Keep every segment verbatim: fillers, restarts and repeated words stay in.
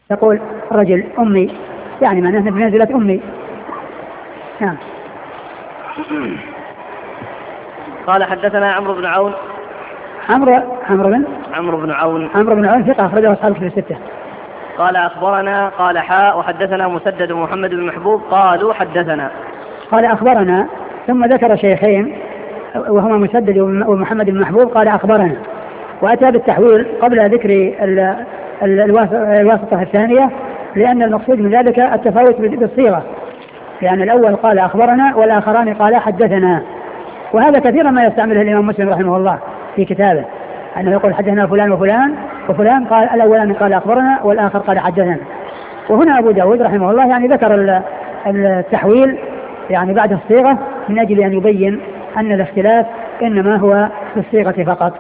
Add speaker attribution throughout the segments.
Speaker 1: تقول رجل أمي، يعني معناه بمنزلة أمي. نعم.
Speaker 2: قال حدثنا عمرو بن عون.
Speaker 1: عمرو عمرو بن
Speaker 2: عمرو بن عون
Speaker 1: عمرو بن عون ثقة أخرجه أصحاب الكتب الستة.
Speaker 2: قال أخبرنا قال حاء وحدثنا مسدد ومحمد بن محبوب قالوا حدثنا.
Speaker 1: قال أخبرنا ثم ذكر شيخين وهما مسدد ومحمد بن محبوب قال أخبرنا، وأتى بالتحويل قبل ذكر الواسطة الثانية، لأن المقصود من ذلك التفاوت بالصيغة، لأن الأول قال أخبرنا والآخران قال حدثنا. وهذا كثيرا ما يستعمله الإمام مسلم رحمه الله في كتابه، أنه يقول حدثنا فلان وفلان وفلان، قال الأولان قال أخبرنا والآخر قال حدثنا. وهنا أبو داود رحمه الله يعني ذكر التحويل يعني بعد الصيغة من أجل أن يبين أن الاختلاف إنما هو في الصيغة فقط.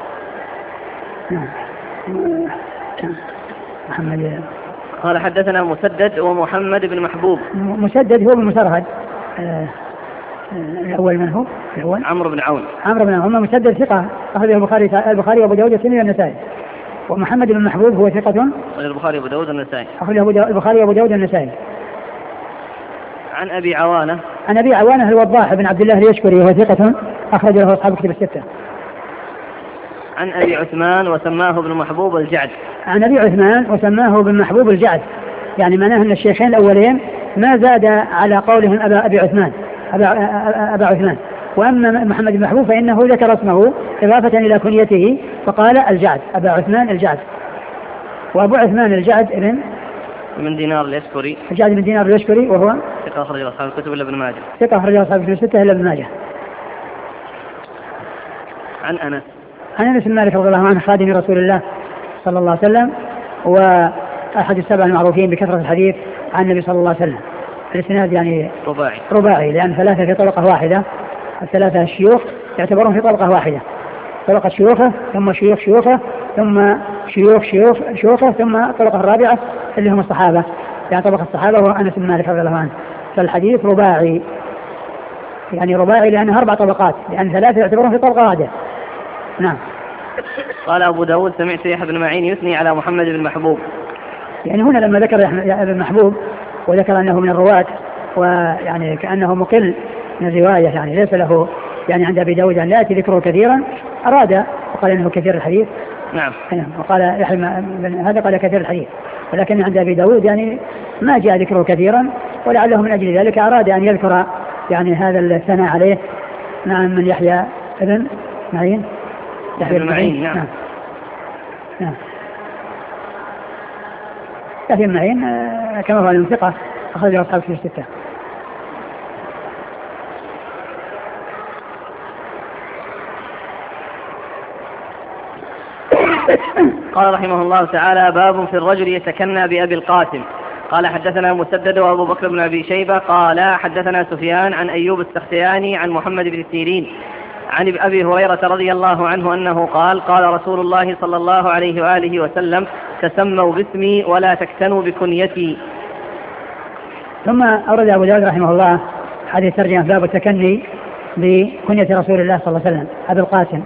Speaker 1: محمد
Speaker 2: قال حدثنا مسدد ومحمد بن محبوب.
Speaker 1: مسدد هو المسرهد. الأول من هو؟ الأول
Speaker 2: عمرو بن عون.
Speaker 1: عمرو بن عون مسدد ثقة أخرجه البخاري البخاري وأبو داود والترمذي والنسائي. ومحمد بن محبوب هو ثقة
Speaker 2: البخاري وأبو داود والنسائي
Speaker 1: أخرجه البخاري وأبو داود والنسائي.
Speaker 2: عن أبي عوانة.
Speaker 1: عن أبي عوانة الوضاح بن عبد الله اليشكري وهو ثقة أخرج له أصحاب الكتب الستة.
Speaker 2: عن أبي عثمان وسماه ابن محبوب الجعد.
Speaker 1: عن أبي عثمان وسماه ابن محبوب الجعد، يعني معناه أن الشيخين الأولين ما زاد على قولهم أبا أبي عثمان أبا, أبا عثمان. وأما محمد بن محبوب فإنه ذكر اسمه إضافة إلى كنيته فقال الجعد أبا عثمان الجعد. وأبو عثمان الجعد ابن
Speaker 2: من دينار اليشكري.
Speaker 1: الجعد من دينار اليشكري وهو
Speaker 2: ثقة أخرج أصحاب الكتب إلا ابن ماجه.
Speaker 1: ثقة أخرج أصحاب الكتب الستة إلا ابن ماجه.
Speaker 2: عن أنس.
Speaker 1: عن أنس بن مالك رضي الله عنه خادم رسول الله صلى الله عليه وسلم وأحد السبع المعروفين بكثرة الحديث عن النبي صلى الله عليه وسلم. الاسناد يعني
Speaker 2: رباعي
Speaker 1: رباعي لأن ثلاثة في طبقة واحدة، الثلاثة الشيوخ يعتبرون في طبقة واحدة، طبقة شيوخه ثم شيوخ شيوخه ثم شيوخ شيوخ شيوخه ثم الطبقة الرابعة اللي هم الصحابة، يعني طبقة الصحابة هو أنس بن مالك رضي الله عنه. فالحديث رباعي، يعني رباعي لأنها أربع طبقات، لأن ثلاثة يعتبرون في طبقة واحدة. نعم.
Speaker 2: قال أبو داود سمعت يحيى بن معين يثني على محمد بن محبوب.
Speaker 1: يعني هنا لما ذكر يحيى بن محبوب وذكر أنه من الرواة ويعني كأنه مقل من الرواية، يعني ليس له يعني عند أبي داود أن لا يأتي ذكره كثيرا، أراد وقال أنه كثير الحديث.
Speaker 2: نعم.
Speaker 1: وقال يحيى هذا قال كثير الحديث، ولكن عند أبي داود يعني ما جاء ذكره كثيرا، ولعله من أجل ذلك أراد أن يذكر يعني هذا الثناء عليه. نعم. من يحيى بن معين
Speaker 2: يحيى بن معين. نعم.
Speaker 1: نعم. يحيى بن معين كما هو المنطقة أخرج أصحاب في الستة.
Speaker 2: قال رحمه الله تعالى: باب في الرجل يتكنى بأبي القاسم. قال حدثنا مسدد وأبو بكر بن أبي شيبة قال حدثنا سفيان عن أيوب السختياني عن محمد بن سيرين عن أبي هريرة رضي الله عنه أنه قال: قال رسول الله صلى الله عليه وآله وسلم: تسموا باسمي ولا تكتنوا بكنيتي.
Speaker 1: ثم أورد أبو داود رحمه الله حديث ترجمة باب التكني بكنية رسول الله صلى الله عليه وسلم أبي القاسم.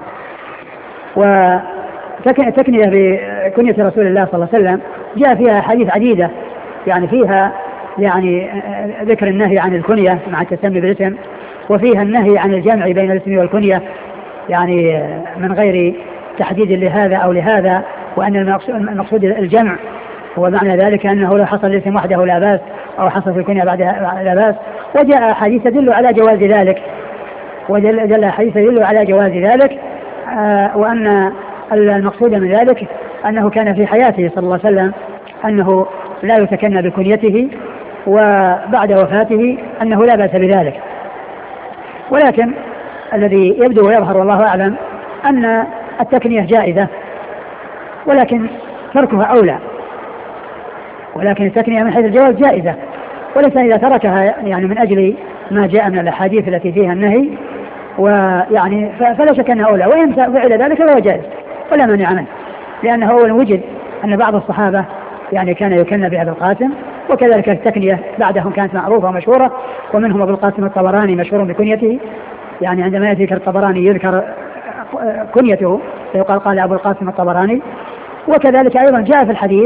Speaker 1: وتكنية بكنية رسول الله صلى الله عليه وسلم جاء فيها حديث عديدة، يعني فيها يعني ذكر النهي عن الكنية مع التسمي بالاسم، وفيها النهي عن الجمع بين الاسم والكنية يعني من غير تحديد لهذا أو لهذا، وأن المقصود الجمع هو معنى ذلك أنه لو حصل الاسم وحده لا بأس أو حصل في الكنية بعدها لا بأس. وجاء حديث تدل على جواز ذلك، وجاء حديث تدل على جواز ذلك آه وأن المقصود من ذلك أنه كان في حياته صلى الله عليه وسلم أنه لا يتكنى بكنيته، وبعد وفاته أنه لا بأس بذلك. ولكن الذي يبدو ويظهر والله أعلم أن التكنية جائزة، ولكن تركها أولى، ولكن التكنية من حيث الجواز جائزة، وليس إذا تركها يعني من أجل ما جاء من الأحاديث التي فيها النهي ويعني فلا شك أنها أولى، وإن فعل ذلك فهو جائز ولا مانع منه، لأنه أولا وجد أن بعض الصحابة يعني كان يكنى بأبي القاسم، وكذلك التكنية بعدهم كانت معروفة ومشهورة، ومنهم أبو القاسم الطبراني مشهور بكنيته، يعني عندما يذكر الطبراني يذكر كنيته فيقال قال أبو القاسم الطبراني. وكذلك أيضا جاء في الحديث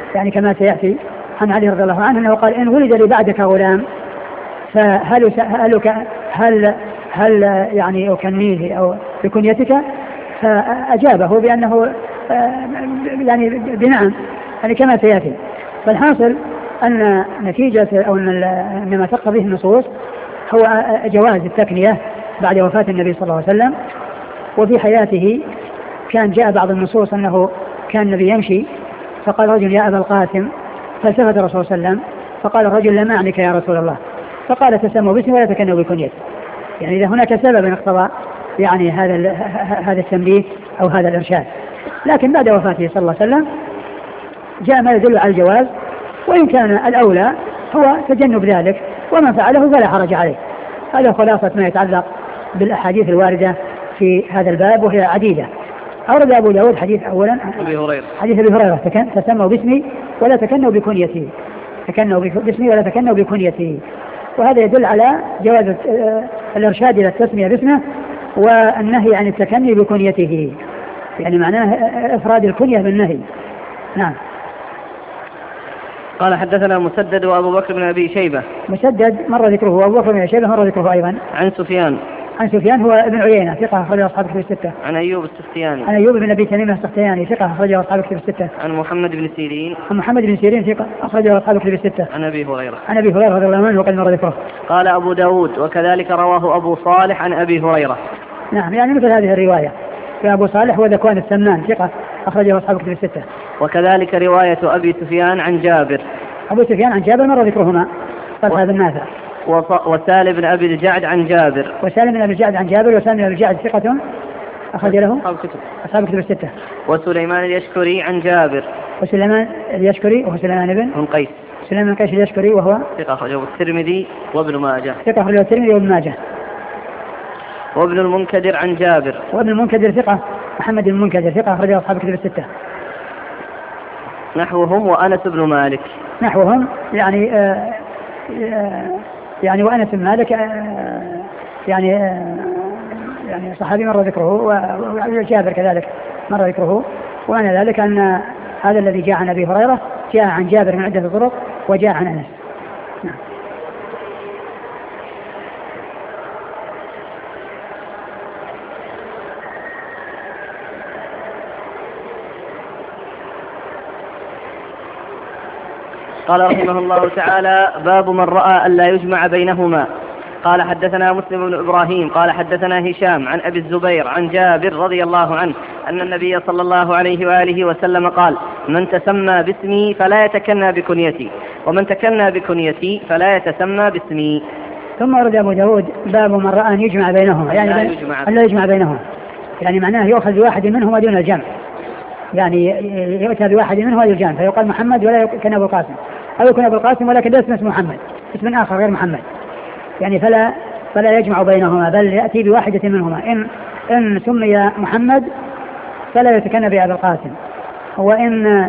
Speaker 1: يعني كما سيأتي عن علي رضي الله عنه أنه قال إن ولد لي بعدك غلام فهل هل هل, هل يعني أكنيه أو بكنيتك؟ فأجابه بأنه يعني بنعم، يعني كما سيأتي. فالحاصل أن نتيجة أو أن ما تقتضيه النصوص هو جواز التكنية بعد وفاة النبي صلى الله عليه وسلم. وفي حياته كان جاء بعض النصوص أنه كان النبي يمشي فقال رجل يا أبا القاسم، فالتفت الرسول صلى الله عليه وسلم فقال الرجل لا معنك يا رسول الله، فقال تسموا باسمي ولا تكنوا بكنيتي. يعني إذا هناك سبب اقتضى يعني هذا هذا التنبيه أو هذا الإرشاد. لكن بعد وفاته صلى الله عليه وسلم جاء ما يدل على الجواز، وإن كان الأولى هو تجنب ذلك، ومن فعله فلا حرج عليه. هذا خلاصة ما يتعلق بالأحاديث الواردة في هذا الباب وهي عديدة. أورد أبو داود حديث أولا
Speaker 2: أبي هريرة
Speaker 1: حديث أبي هريرة تسموا باسمي ولا تكنوا بكنيتي، تكنوا باسمي ولا تكنوا بكنيتي. وهذا يدل على جواز الإرشاد إلى التسمية باسمه والنهي عن التكني بكنيته، يعني معناه إفراد الكنية بالنهي. نعم.
Speaker 2: قال حدثنا مسدد وأبو بكر بن أبي شيبة.
Speaker 1: مسدد مر ذكره وأبو بكر بن أبي شيبة مر ذكره أيضا.
Speaker 2: عن سفيان
Speaker 1: عن سفيان هو ابن عيينة ثقة أخرجه أصحاب الكتب الستة.
Speaker 2: عن أيوب السختياني.
Speaker 1: عن أيوب بن أبي تميم السختياني ثقة أخرجه أصحاب الكتب الستة.
Speaker 2: عن محمد بن سيرين.
Speaker 1: عن محمد بن سيرين ثقة أخرجه أصحاب الكتب الستة.
Speaker 2: عن أبي هريرة.
Speaker 1: عن أبي هريرة رضي الله عنه وقد مر ذكره.
Speaker 2: قال أبو داود وكذلك رواه أبو صالح عن أبي هريرة.
Speaker 1: نعم، يعني مثل هذه الرواية في أبو صالح وذكوان السمان ثقة أخرجه أصحاب الكتب الستة.
Speaker 2: وكذلك رواية أبي سفيان عن جابر.
Speaker 1: أبو سفيان عن جابر مر ذكرهما طلحة بن نافع.
Speaker 2: وسالم بن أبي الجعد عن جابر.
Speaker 1: وسالم بن أبي الجعد عن جابر. وسالم بن أبي الجعد ثقة أخرج له أصحاب الكتب الستة.
Speaker 2: وسليمان اليشكري عن جابر.
Speaker 1: وسليمان اليشكري وهو سليمان بن
Speaker 2: بن قيس.
Speaker 1: سليمان بن قيس اليشكري وهو
Speaker 2: ثقة أخرجه الترمذي وابن ماجه.
Speaker 1: ثقة أخرجه الترمذي وابن ماجه.
Speaker 2: وابن المنكدر عن جابر.
Speaker 1: وابن المنكدر ثقة محمد بن المنكدر ثقة أخرجه أصحاب الكتب الستة.
Speaker 2: نحوهم وأنس بن مالك.
Speaker 1: نحوهم يعني آه آه يعني وأنس بن مالك آه يعني آه يعني صحابي مر ذكره، وجابر كذلك مر ذكره. وأنا ذلك أن هذا الذي جاء عن أبي هريرة جاء عن جابر من عدة طرق وجاء عن أنس. نعم.
Speaker 2: قال رحمه الله تعالى: باب من رأى ألا يجمع بينهما. قال حدثنا مسلم بن إبراهيم قال حدثنا هشام عن أبي الزبير عن جابر رضي الله عنه أن النبي صلى الله عليه وآله وسلم قال: من تسمى باسمي فلا يتكنى بكنيتي، ومن تكنى بكنيتي فلا يتسمى باسمي.
Speaker 1: ثم ورد أبو داود باب من رأى أن يجمع بينهما، يعني لا يجمع, لا يجمع بينهما، يعني معناه يؤخذ بواحد منهما دون الجمع، يعني يؤتى بواحد منهما دون الجمع، فيقال محمد ولا يكون أبو القاسم، أو يكون أبو القاسم ولكن لا اسم محمد، اسم آخر غير محمد، يعني فلا فلا يجمع بينهما، بل يأتي بواحدة منهما. إن إن سمي محمد فلا يتكنى بأبي القاسم، وإن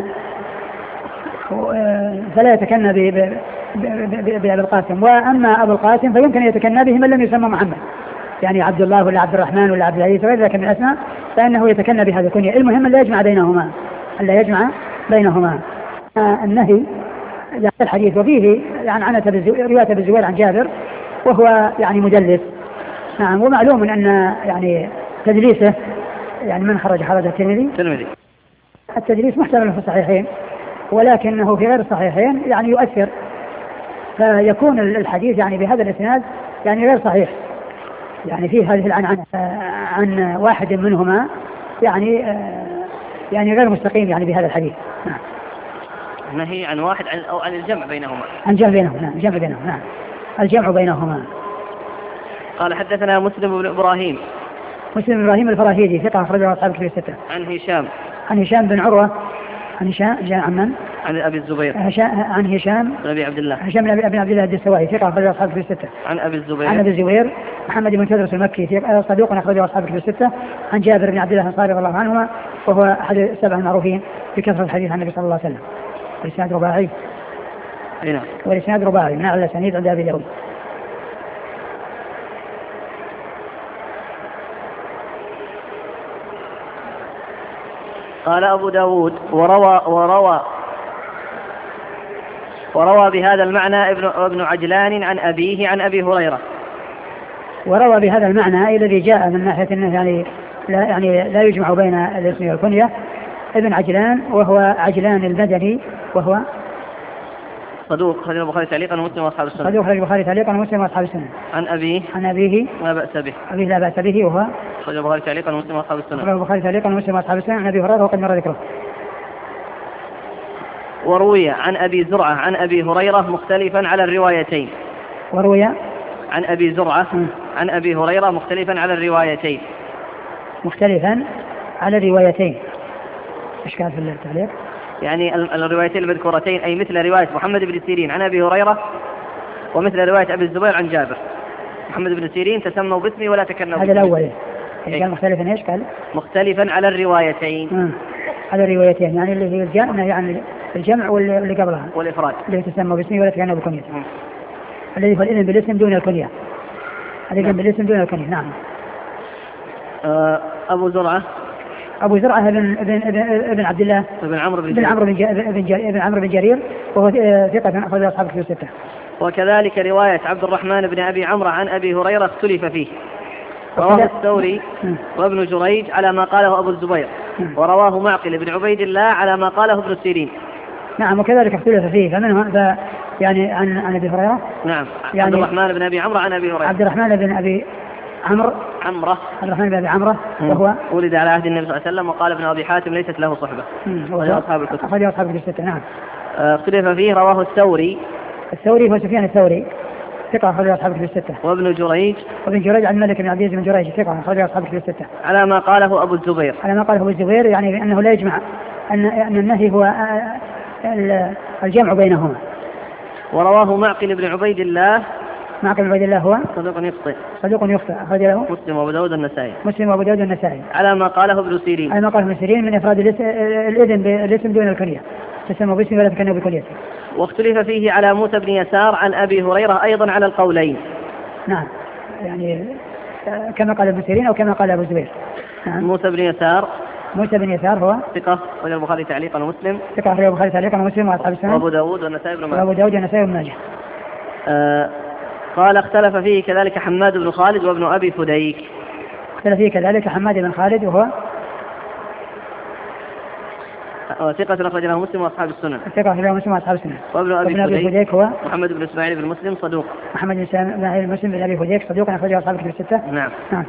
Speaker 1: فلا يتكنى بأبي القاسم. وأما أبو القاسم فيمكن يتكنى به من لم يسمى محمد، يعني عبد الله ولا عبد الرحمن ولا عبد العزيز وغير ذلك من الأسماء، فإنه يتكنى بهذه الكنية. المهم لا يجمع بينهما، لا يجمع بينهما. النهي الحديث وفيه يعني عنة رواية بالزبير عن جابر وهو يعني مدلس. نعم. ومعلوم أن يعني تدليسه يعني من خرج خرج الترمذي. التدليس محتمل في الصحيحين، ولكنه في غير الصحيحين يعني يؤثر، فيكون الحديث يعني بهذا الإسناد يعني غير صحيح، يعني فيه هذه العنعنة عن واحد منهما، يعني يعني غير مستقيم يعني بهذا الحديث. نعم.
Speaker 2: نهي عن واحد عن أو عن الجمع بينهما.
Speaker 1: عن الجمع بينهما. نعم. الجمع بينهما. نعم. الجمع بينهما.
Speaker 2: قال حدثنا مسلم بن إبراهيم.
Speaker 1: مسلم بن إبراهيم الفراهيدي ثقة أخرجه أصحاب الكتب الستة.
Speaker 2: عن هشام.
Speaker 1: عن هشام بن عروة. عن هشام عن من؟
Speaker 2: عن أبي الزبير.
Speaker 1: عن هشام
Speaker 2: بن أبي عبد الله.
Speaker 1: هشام بن أبي عبد الله الدستوائي ثقة أخرجه أصحاب الكتب الستة.
Speaker 2: عن أبي الزبير.
Speaker 1: عن أبي الزبير محمد بن تدرس المكي صدوق أخرجه أصحاب الكتب الستة. عن جابر بن عبد الله الأنصاري رضي الله عنهما وهو أحد السبع المعروفين بكثرة الحديث عن النبي صلى الله عليه وسلم. والإسناد رباعي.
Speaker 2: نعم.
Speaker 1: والإسناد رباعي من أعلى الأسانيد عند أبي داود.
Speaker 2: قال أبو داود وروى وروى وروى بهذا المعنى ابن, ابن عجلان عن أبيه عن أبي هريرة.
Speaker 1: وروى بهذا المعنى الذي جاء من ناحية أنه يعني لا, يعني لا يجمع بين الاسم والكنية ابن عجلان وهو عجلان المدني وهو
Speaker 2: صدوق خرج البخاري تعليقا ومسلم واصحاب السنن.
Speaker 1: صدوق خرج البخاري تعليقا ومسلم واصحاب السنن.
Speaker 2: عن أبيه
Speaker 1: عن أبيه
Speaker 2: لا بأس به
Speaker 1: أبيه لا بأس به وهو
Speaker 2: خرج البخاري تعليقا ومسلم واصحاب السنن.
Speaker 1: خرج البخاري تعليقا ومسلم واصحاب السنن. عن أبي هريرة وقد مر ذكره.
Speaker 2: وروي عن أبي زرعة عن أبي هريرة مختلفا على الروايتين.
Speaker 1: وروي
Speaker 2: عن أبي زرعة عن أبي هريرة مختلفا على الروايتين.
Speaker 1: مختلفا على الروايتين. إيش كان في التعليق؟
Speaker 2: يعني الروايتين المذكورتين أي مثل رواية محمد بن سيرين عن أبي هريرة ومثل رواية أبي الزبير عن جابر. محمد بن سيرين تسموا باسمي ولا تكنوا.
Speaker 1: هذا الأول إيه؟ كان مختلفا إيش قال؟
Speaker 2: مختلفا على الروايتين.
Speaker 1: آه. على الروايتين يعني اللي هي الجمع يعني الجمع واللي قبلها
Speaker 2: والإفراد
Speaker 1: اللي تسمى باسمي ولا تكنوا بكنية. الذي هو الإذن بالاسم دون الكنية. الإذن بالاسم دون الكنية. نعم.
Speaker 2: آه أبو زرعة
Speaker 1: أبو زرعة ابن ابن ابن, ابن عبد الله
Speaker 2: ابن عمرو بن
Speaker 1: ابن عمرو بن ابن عمرو بن جرير وهو ثقة أخرج أصحاب الكتب الستة.
Speaker 2: وكذلك رواية عبد الرحمن بن أبي عمرو عن أبي هريرة اختلف فيه. رواه الثوري وابن جريج على ما قاله أبو الزبير ورواه معقل بن عبيد الله على ما قاله ابن سيرين.
Speaker 1: نعم وكذلك اختلف فيه فمنه ف يعني عن عن أبي هريرة.
Speaker 2: نعم
Speaker 1: يعني
Speaker 2: عبد الرحمن بن أبي عمرو عن أبي هريرة.
Speaker 1: عبد الرحمن بن أبي عمرو
Speaker 2: عمره
Speaker 1: عبد الرحمن بن أبي عمرو وهو
Speaker 2: ولد على عهد النبي صلى الله عليه وسلم وقال ابن أبي حاتم ليست له صحبة.
Speaker 1: أخرج أصحاب الكتب. أخرج أصحاب الكتب الستة. نعم.
Speaker 2: اختلف فيه رواه الثوري.
Speaker 1: الثوري هو سفيان الثوري ثقة أخرج أصحاب الكتب الستة.
Speaker 2: وابن جريج
Speaker 1: وابن جريج عن الملك بن عبد العزيز بن جريج ثقة أخرج أصحاب الكتب الستة.
Speaker 2: على ما قاله أبو الزبير.
Speaker 1: على ما قاله أبو الزبير يعني بأنه لا يجمع أن أن النهي هو الجمع بينهما.
Speaker 2: ورواه معقل بن عبيد الله.
Speaker 1: معقل بن عبيد الله هو
Speaker 2: صدوق يخطئ.
Speaker 1: صدوق يخطئ أخرج له
Speaker 2: مسلم وأبو داود النسائي.
Speaker 1: مسلم وأبو داود النسائي.
Speaker 2: على ما قاله ابن سيرين.
Speaker 1: على ما قاله ابن سيرين من إفراد الإذن بالاسم دون الكنية تسمى باسم ولا تكنوا بكنيته.
Speaker 2: واختلف فيه على موسى بن يسار عن أبي هريرة أيضا على القولين.
Speaker 1: نعم يعني كما قال ابن سيرين أو كما قال أبو الزبير.
Speaker 2: نعم. موسى بن يسار
Speaker 1: موسى بن يسار هو
Speaker 2: ثقة أخرج البخاري تعليقا ومسلم.
Speaker 1: ثقة أخرج البخاري تعليقا ومسلم وأصحاب السنن.
Speaker 2: وأبو داود والنسائي بن ماجه.
Speaker 1: وأبو داود والنسائي بن ماجه.
Speaker 2: آه قال اختلف فيه كذلك حماد بن خالد وابن أبي فديك.
Speaker 1: اختلف فيه كذلك حماد بن خالد وهو
Speaker 2: ثقة أخرج له مسلم وأصحاب السنن.
Speaker 1: ثقة أخرج له مسلم وأصحاب السنن.
Speaker 2: وابن أبي,
Speaker 1: أبي فديك هو
Speaker 2: محمد بن إسماعيل بن مسلم صدوق.
Speaker 1: محمد بن إسماعيل بن مسلم بن أبي فديك صدوق أخرج له أصحاب الكتب الستة.
Speaker 2: نعم.
Speaker 1: نعم.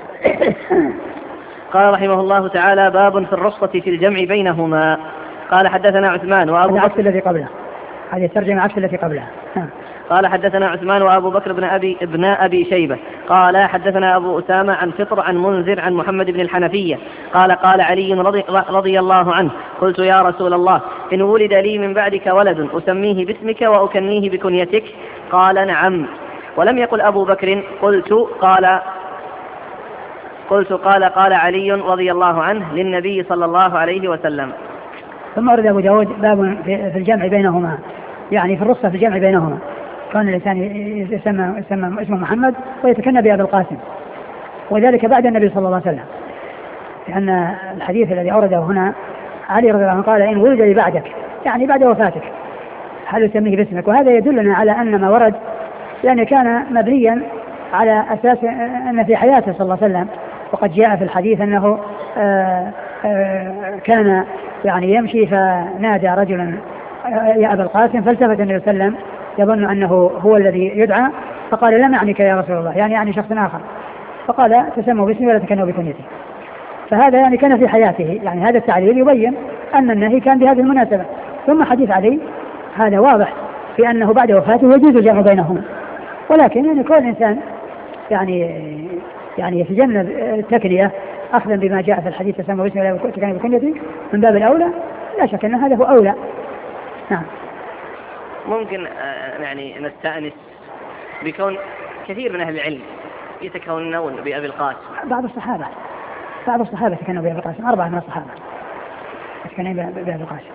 Speaker 2: قال رحمه الله تعالى باب في الرخصة في الجمع بينهما. قال حدثنا عثمان وأبو
Speaker 1: بكر الذي قبله هذه الترجمة عكس التي قبلها. نعم.
Speaker 2: قال حدثنا عثمان وأبو بكر بن أبي ابن أبي شيبة قال حدثنا أبو أسامة عن فطر عن منذر عن محمد بن الحنفية قال قال علي رضي, رضي الله عنه قلت يا رسول الله إن ولد لي من بعدك ولد أسميه باسمك وأكنيه بكنيتك قال نعم. ولم يقل أبو بكر قلت قال قلت قال قال علي رضي الله عنه للنبي صلى الله عليه وسلم.
Speaker 1: ثم ورد أبو داود باب في الجمع بينهما يعني في الرخصة في الجمع بينهما. كان الإنسان يسمى, يسمى اسمه محمد ويتكنى بأبي القاسم وذلك بعد النبي صلى الله عليه وسلم لأن الحديث الذي أورده هنا علي رضي الله عنه قال إن ولد لي بعدك يعني بعد وفاتك هل يسميه باسمك. وهذا يدلنا على أن ما ورد يعني كان مبنيا على أساس أن في حياته صلى الله عليه وسلم وقد جاء في الحديث أنه آآ آآ كان يعني يمشي فنادى رجلا يا أبا القاسم فالتفت النبي صلى الله عليه وسلم يظن أنه هو الذي يدعى فقال لا معنيك يا رسول الله يعني يعني شخص آخر فقال تسموا باسمي ولا تكنوا بكنيتي. فهذا يعني كان في حياته يعني هذا التعليل يبين أن النهي كان بهذه المناسبة. ثم حديث علي هذا واضح في أنه بعد وفاته يجوز الجمع بينهما ولكن يعني كل إنسان يعني يعني يتجنب التكنية أخذا بما جاء في الحديث تسموا باسمي ولا تكنوا بكنيتي من باب الأولى لا شك أن هذا هو أولى. نعم.
Speaker 2: ممكن يعني نستأنس بكون كثير من أهل العلم يتكونون بأبي القاسم.
Speaker 1: بعض الصحابة بعض الصحابة تكونوا بأبي القاسم أربعة من الصحابة تكونوا بأبي القاسم.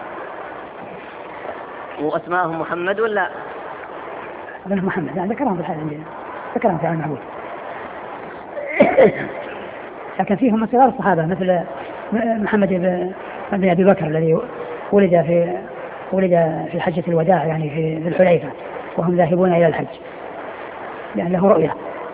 Speaker 2: وأسماءهم محمد ولا
Speaker 1: ابن محمد يعني ذكرهم في الحال عندنا ذكرهم في المعبود لكن فيهم من صغار الصحابة مثل محمد بن أبي بكر الذي ولد في ولد في حجة الوداع يعني في الحليفة وهم ذاهبون إلى الحج لأن له رؤية.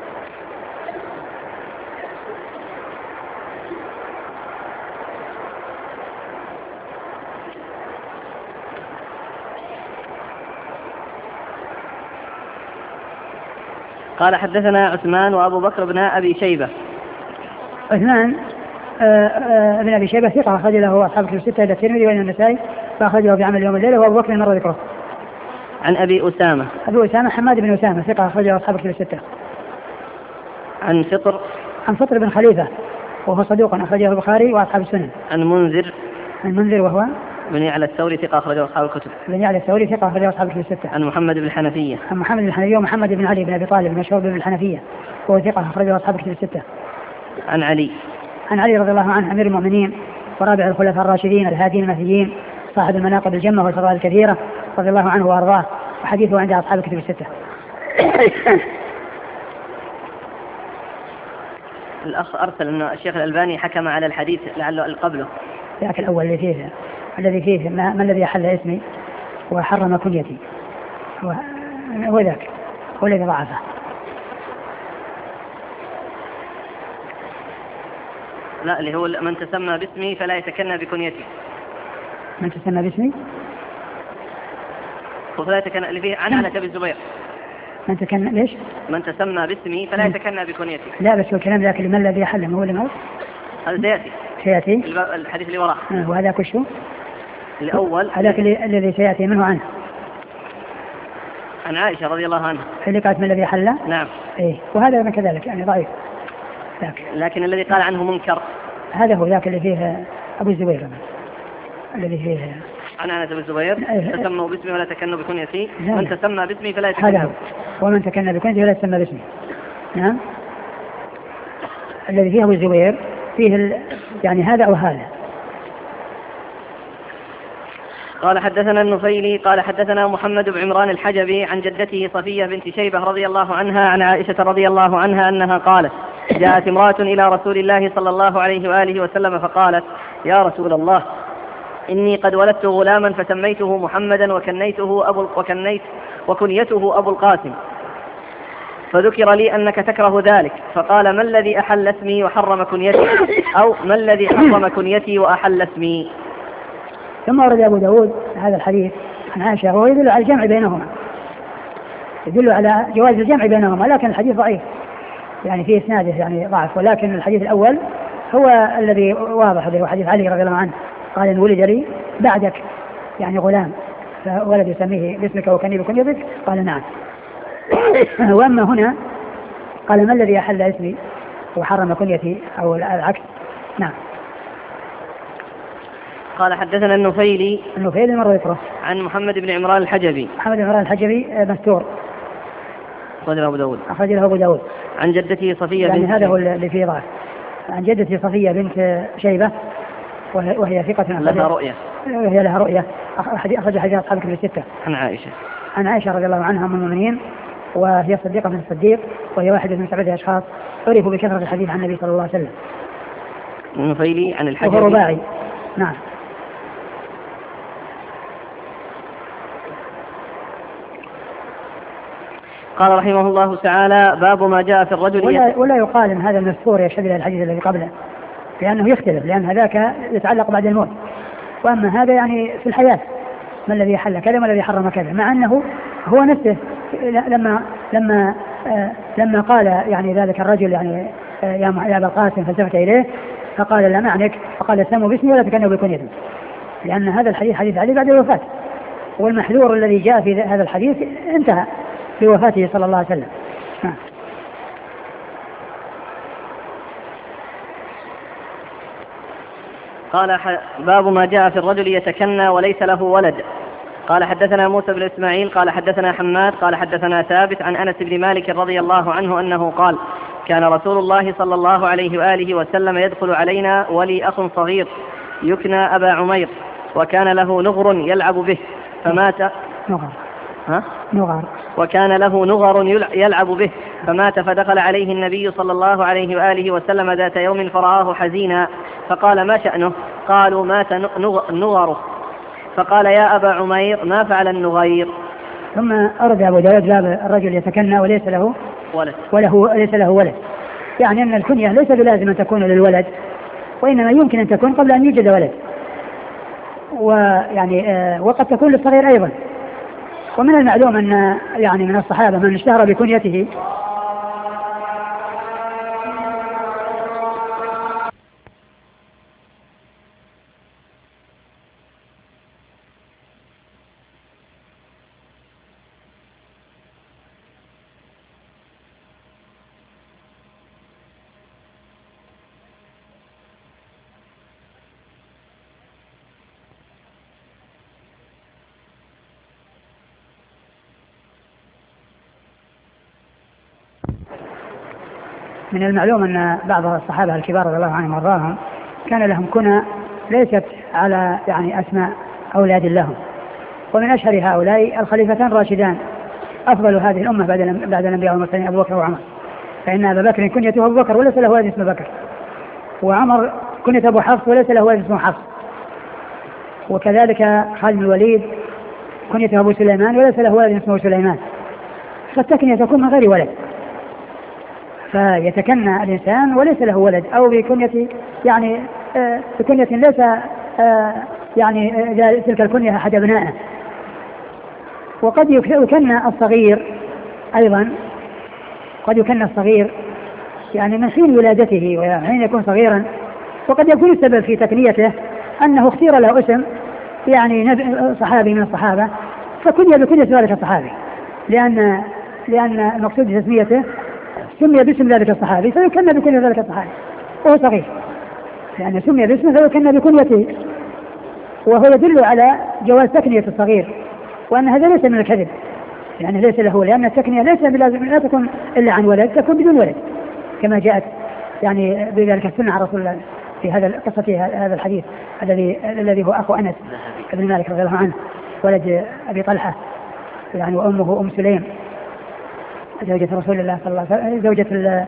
Speaker 2: قال حدثنا عثمان وأبو بكر بن أبي شيبة.
Speaker 1: عثمان بن أبي شيبة ثقة أخرج له أصحاب الكتب الستة إلى الترمذي وإلى النسائي فأخرج له في عمل يوم الليلة وأبو بكر مر ذكره.
Speaker 2: عن أبي أسامة.
Speaker 1: أبي أسامة حماد بن أسامة ثقة أخرج له أصحاب الكتب الستة.
Speaker 2: عن فطر.
Speaker 1: عن فطر بن خليفة وهو صدوق أخرجه البخاري وأصحاب السنن.
Speaker 2: عن منذر.
Speaker 1: عن منذر وهو
Speaker 2: بن يعلى الثوري ثقة أخرجه أصحاب الكتب.
Speaker 1: بن يعلى الثوري ثقة أخرجه أصحاب الكتب الستة.
Speaker 2: عن محمد بن الحنفية.
Speaker 1: عن محمد بن الحنفية ومحمد بن علي بن أبي طالب مشهور بن الحنفية وهو ثقة أخرجه أصحاب الكتب الستة.
Speaker 2: عن علي.
Speaker 1: عن علي رضي الله عنه أمير المؤمنين ورابع الخلفاء الراشدين الهادين المهديين صاحب المناقب الجمة والفضائل الكثيرة رضي الله عنه وأرضاه وحديثه عند أصحاب الكتب الستة.
Speaker 2: الأخ أرسل أن الشيخ الألباني حكم على الحديث لعله قبله.
Speaker 1: ذاك الأول اللي فيه الذي فيه ما, ما الذي أحل اسمي وحرم كنيتي هو, هو ذاك هو الذي ضعفه.
Speaker 2: لا اللي هو من تسمى باسمي فلا يتكنى بكنيتي.
Speaker 1: من تسمى باسمي
Speaker 2: فلا يتكنى اللي فيه عن عنة الزبير.
Speaker 1: من تكنى ليش؟
Speaker 2: من تسمى باسمي فلا يتكنى بكنيتي.
Speaker 1: لا بس هو الكلام ذاك اللي ما الذي أحل ما هو اللي
Speaker 2: هذا سيأتي.
Speaker 1: سيأتي
Speaker 2: الحديث اللي وراه.
Speaker 1: آه وهذا كشو؟
Speaker 2: الأول
Speaker 1: هذاك الذي سيأتي منه عنه.
Speaker 2: عن عائشة رضي الله عنها.
Speaker 1: اللي قالت من الذي حل؟
Speaker 2: نعم.
Speaker 1: إيه وهذا من كذلك يعني ضعيف. ذاك.
Speaker 2: لكن الذي قال عنه منكر.
Speaker 1: هذا هو ذاك اللي فيه أبو الزبير الذي فيه.
Speaker 2: عن عنة أبو الزبير.
Speaker 1: أيه.
Speaker 2: تسموا باسمي ولا تكنوا بكنيتي.
Speaker 1: نعم.
Speaker 2: من تسمى باسمي فلا يتكنى.
Speaker 1: هذا هو. ومن تكنى بكنيتي ولا يتسمى باسمي. نعم. الذي فيه أبو الزبير فيه ال... يعني هذا أو هذا.
Speaker 2: قال حدثنا النفيلي قال حدثنا محمد بن عمران الحجبي عن جدته صفية بنت شيبة رضي الله عنها عن عائشة رضي الله عنها أنها قالت جاءت امرأة إلى رسول الله صلى الله عليه وآله وسلم فقالت يا رسول الله إني قد ولدت غلاما فسميته محمدا وكنيته أبو وكنيت وكنيته أبو القاسم فذكر لي أنك تكره ذلك فقال ما الذي أحل اسمي وحرم كنيتي أو ما الذي حرم كنيتي وأحل اسمي.
Speaker 1: ثم ورد أبو داود هذا الحديث عن عائشة وهو يدل على الجمع بينهما يدل على جواز الجمع بينهما لكن الحديث ضعيف يعني فيه إسناده يعني ضعف ولكن الحديث الأول هو الذي واضح هو حديث علي رضي الله عنه قال إن ولد لي بعدك يعني غلام فولد يسميه باسمك وكني بكنيتك قال نعم. وأما هنا قال ما الذي أحل اسمي وحرم كنيتي أو العكس. نعم.
Speaker 2: قال حدثنا النفيلي.
Speaker 1: النفيلي مرة يكره.
Speaker 2: عن محمد بن عمران الحجبي.
Speaker 1: محمد بن عمران الحجبي مستور.
Speaker 2: أخرجه أبو داود.
Speaker 1: أخرجه أبو داود.
Speaker 2: عن جدته صفية
Speaker 1: يعني
Speaker 2: بنت
Speaker 1: هذا هو اللي فيه ضعف. عن جدته صفية بنت شيبة وهي ثقة
Speaker 2: لها رؤية.
Speaker 1: وهي لها رؤية أخرج حديث أصحاب الكتب الستة.
Speaker 2: عن عائشة.
Speaker 1: عن عائشة رضي الله عنها أم المؤمنين وهي صديقة من الصديق وهي واحدة من سبعة أشخاص عرفوا بكثرة الحديث عن النبي صلى الله عليه وسلم.
Speaker 2: النفيلي عن الحجبي.
Speaker 1: وهو رباعي. نعم.
Speaker 2: قال رحمه الله تعالى باب ما جاء في الرجل
Speaker 1: ولا, ولا يقال ان هذا المذكور يشبه الى الحديث الذي قبله لانه يختلف لان هذاك يتعلق بعد الموت واما هذا يعني في الحياه ما الذي حل كذا ما الذي حرم كذا مع انه هو نفسه لما لما آه لما قال يعني ذلك الرجل يعني آه يا ابا القاسم فالتفت اليه فقال لا معنك فقال سموا باسمي ولا تكنوا بكنيتي لان هذا الحديث حديث علي بعد الوفاه والمحذور الذي جاء في هذا الحديث انتهى في وفاته صلى الله عليه وسلم. نعم.
Speaker 2: قال باب ما جاء في الرجل يتكنى وليس له ولد. قال حدثنا موسى بن إسماعيل قال حدثنا حماد قال حدثنا ثابت عن أنس بن مالك رضي الله عنه أنه قال كان رسول الله صلى الله عليه وآله وسلم يدخل علينا ولي أخ صغير يكنى أبا عمير وكان له نغر يلعب به فمات.
Speaker 1: نغر.
Speaker 2: ها؟
Speaker 1: نغر.
Speaker 2: وكان له نغر يلعب به فمات فدخل عليه النبي صلى الله عليه وآله وسلم ذات يوم فرآه حزينا فقال ما شأنه؟ قالوا مات نغره فقال يا أبا عمير ما فعل النغير؟
Speaker 1: ثم أرد أبو داود باب الرجل يتكنى وليس له
Speaker 2: ولد
Speaker 1: وله ليس له ولد، يعني أن الكنية ليس بلازم أن تكون للولد، وإنما يمكن أن تكون قبل أن يوجد ولد، ويعني آه وقد تكون للصغير أيضا. ومن المعلوم أن يعني من الصحابة من اشتهر بكنيته من المعلوم أن بعض الصحابة الكبار رضي الله عنهم وارضاهم كان لهم كنى ليست على يعني أسماء أولاد لهم، ومن أشهر هؤلاء الخليفتان الراشدان أفضل هذه الأمة بعد بعد الأنبياء والمرسلين أبو بكر وعمر، فإن أبا بكر كنيته أبو بكر وليس له ولد اسمه بكر، وعمر كنيته أبو حفص وليس له ولد اسمه حفص، وكذلك خالد بن الوليد كنيته أبو سليمان وليس له ولد اسمه سليمان، فالتكنية تكون من غير ولد، فيتكنى الإنسان وليس له ولد أو بكنية يعني آه بكنية ليس آه يعني آه تلك الكنية أحد أبنائه. وقد يكنى الصغير أيضا، قد يكنى الصغير يعني من حين ولادته وحين يكون صغيرا، وقد يكون السبب في تكنيته أنه اختير له اسم يعني صحابي من الصحابة فكني بكنية ذلك الصحابي، لأن لأن المقصود بتسميته سمي باسم ذلك الصحابي فيكنى بكنية ذلك الصحابي وهو صغير، يعني سمي باسمه فيكنى بكنيته، وهو يدل على جواز تكنية الصغير، وأن هذا ليس من الكذب، يعني ليس له، لأن التكنية ليس بلازم لا تكون إلا عن ولد، تكون بدون ولد كما جاءت يعني بذلك السنة على رسول الله في هذا القصة هذا الحديث الذي الذي هو أخو أنس بن مالك رضي الله عنه ولد أبي طلحة يعني وأمه أم سليم زوجة رسول الله صلى الله عليه وسلم، زوجة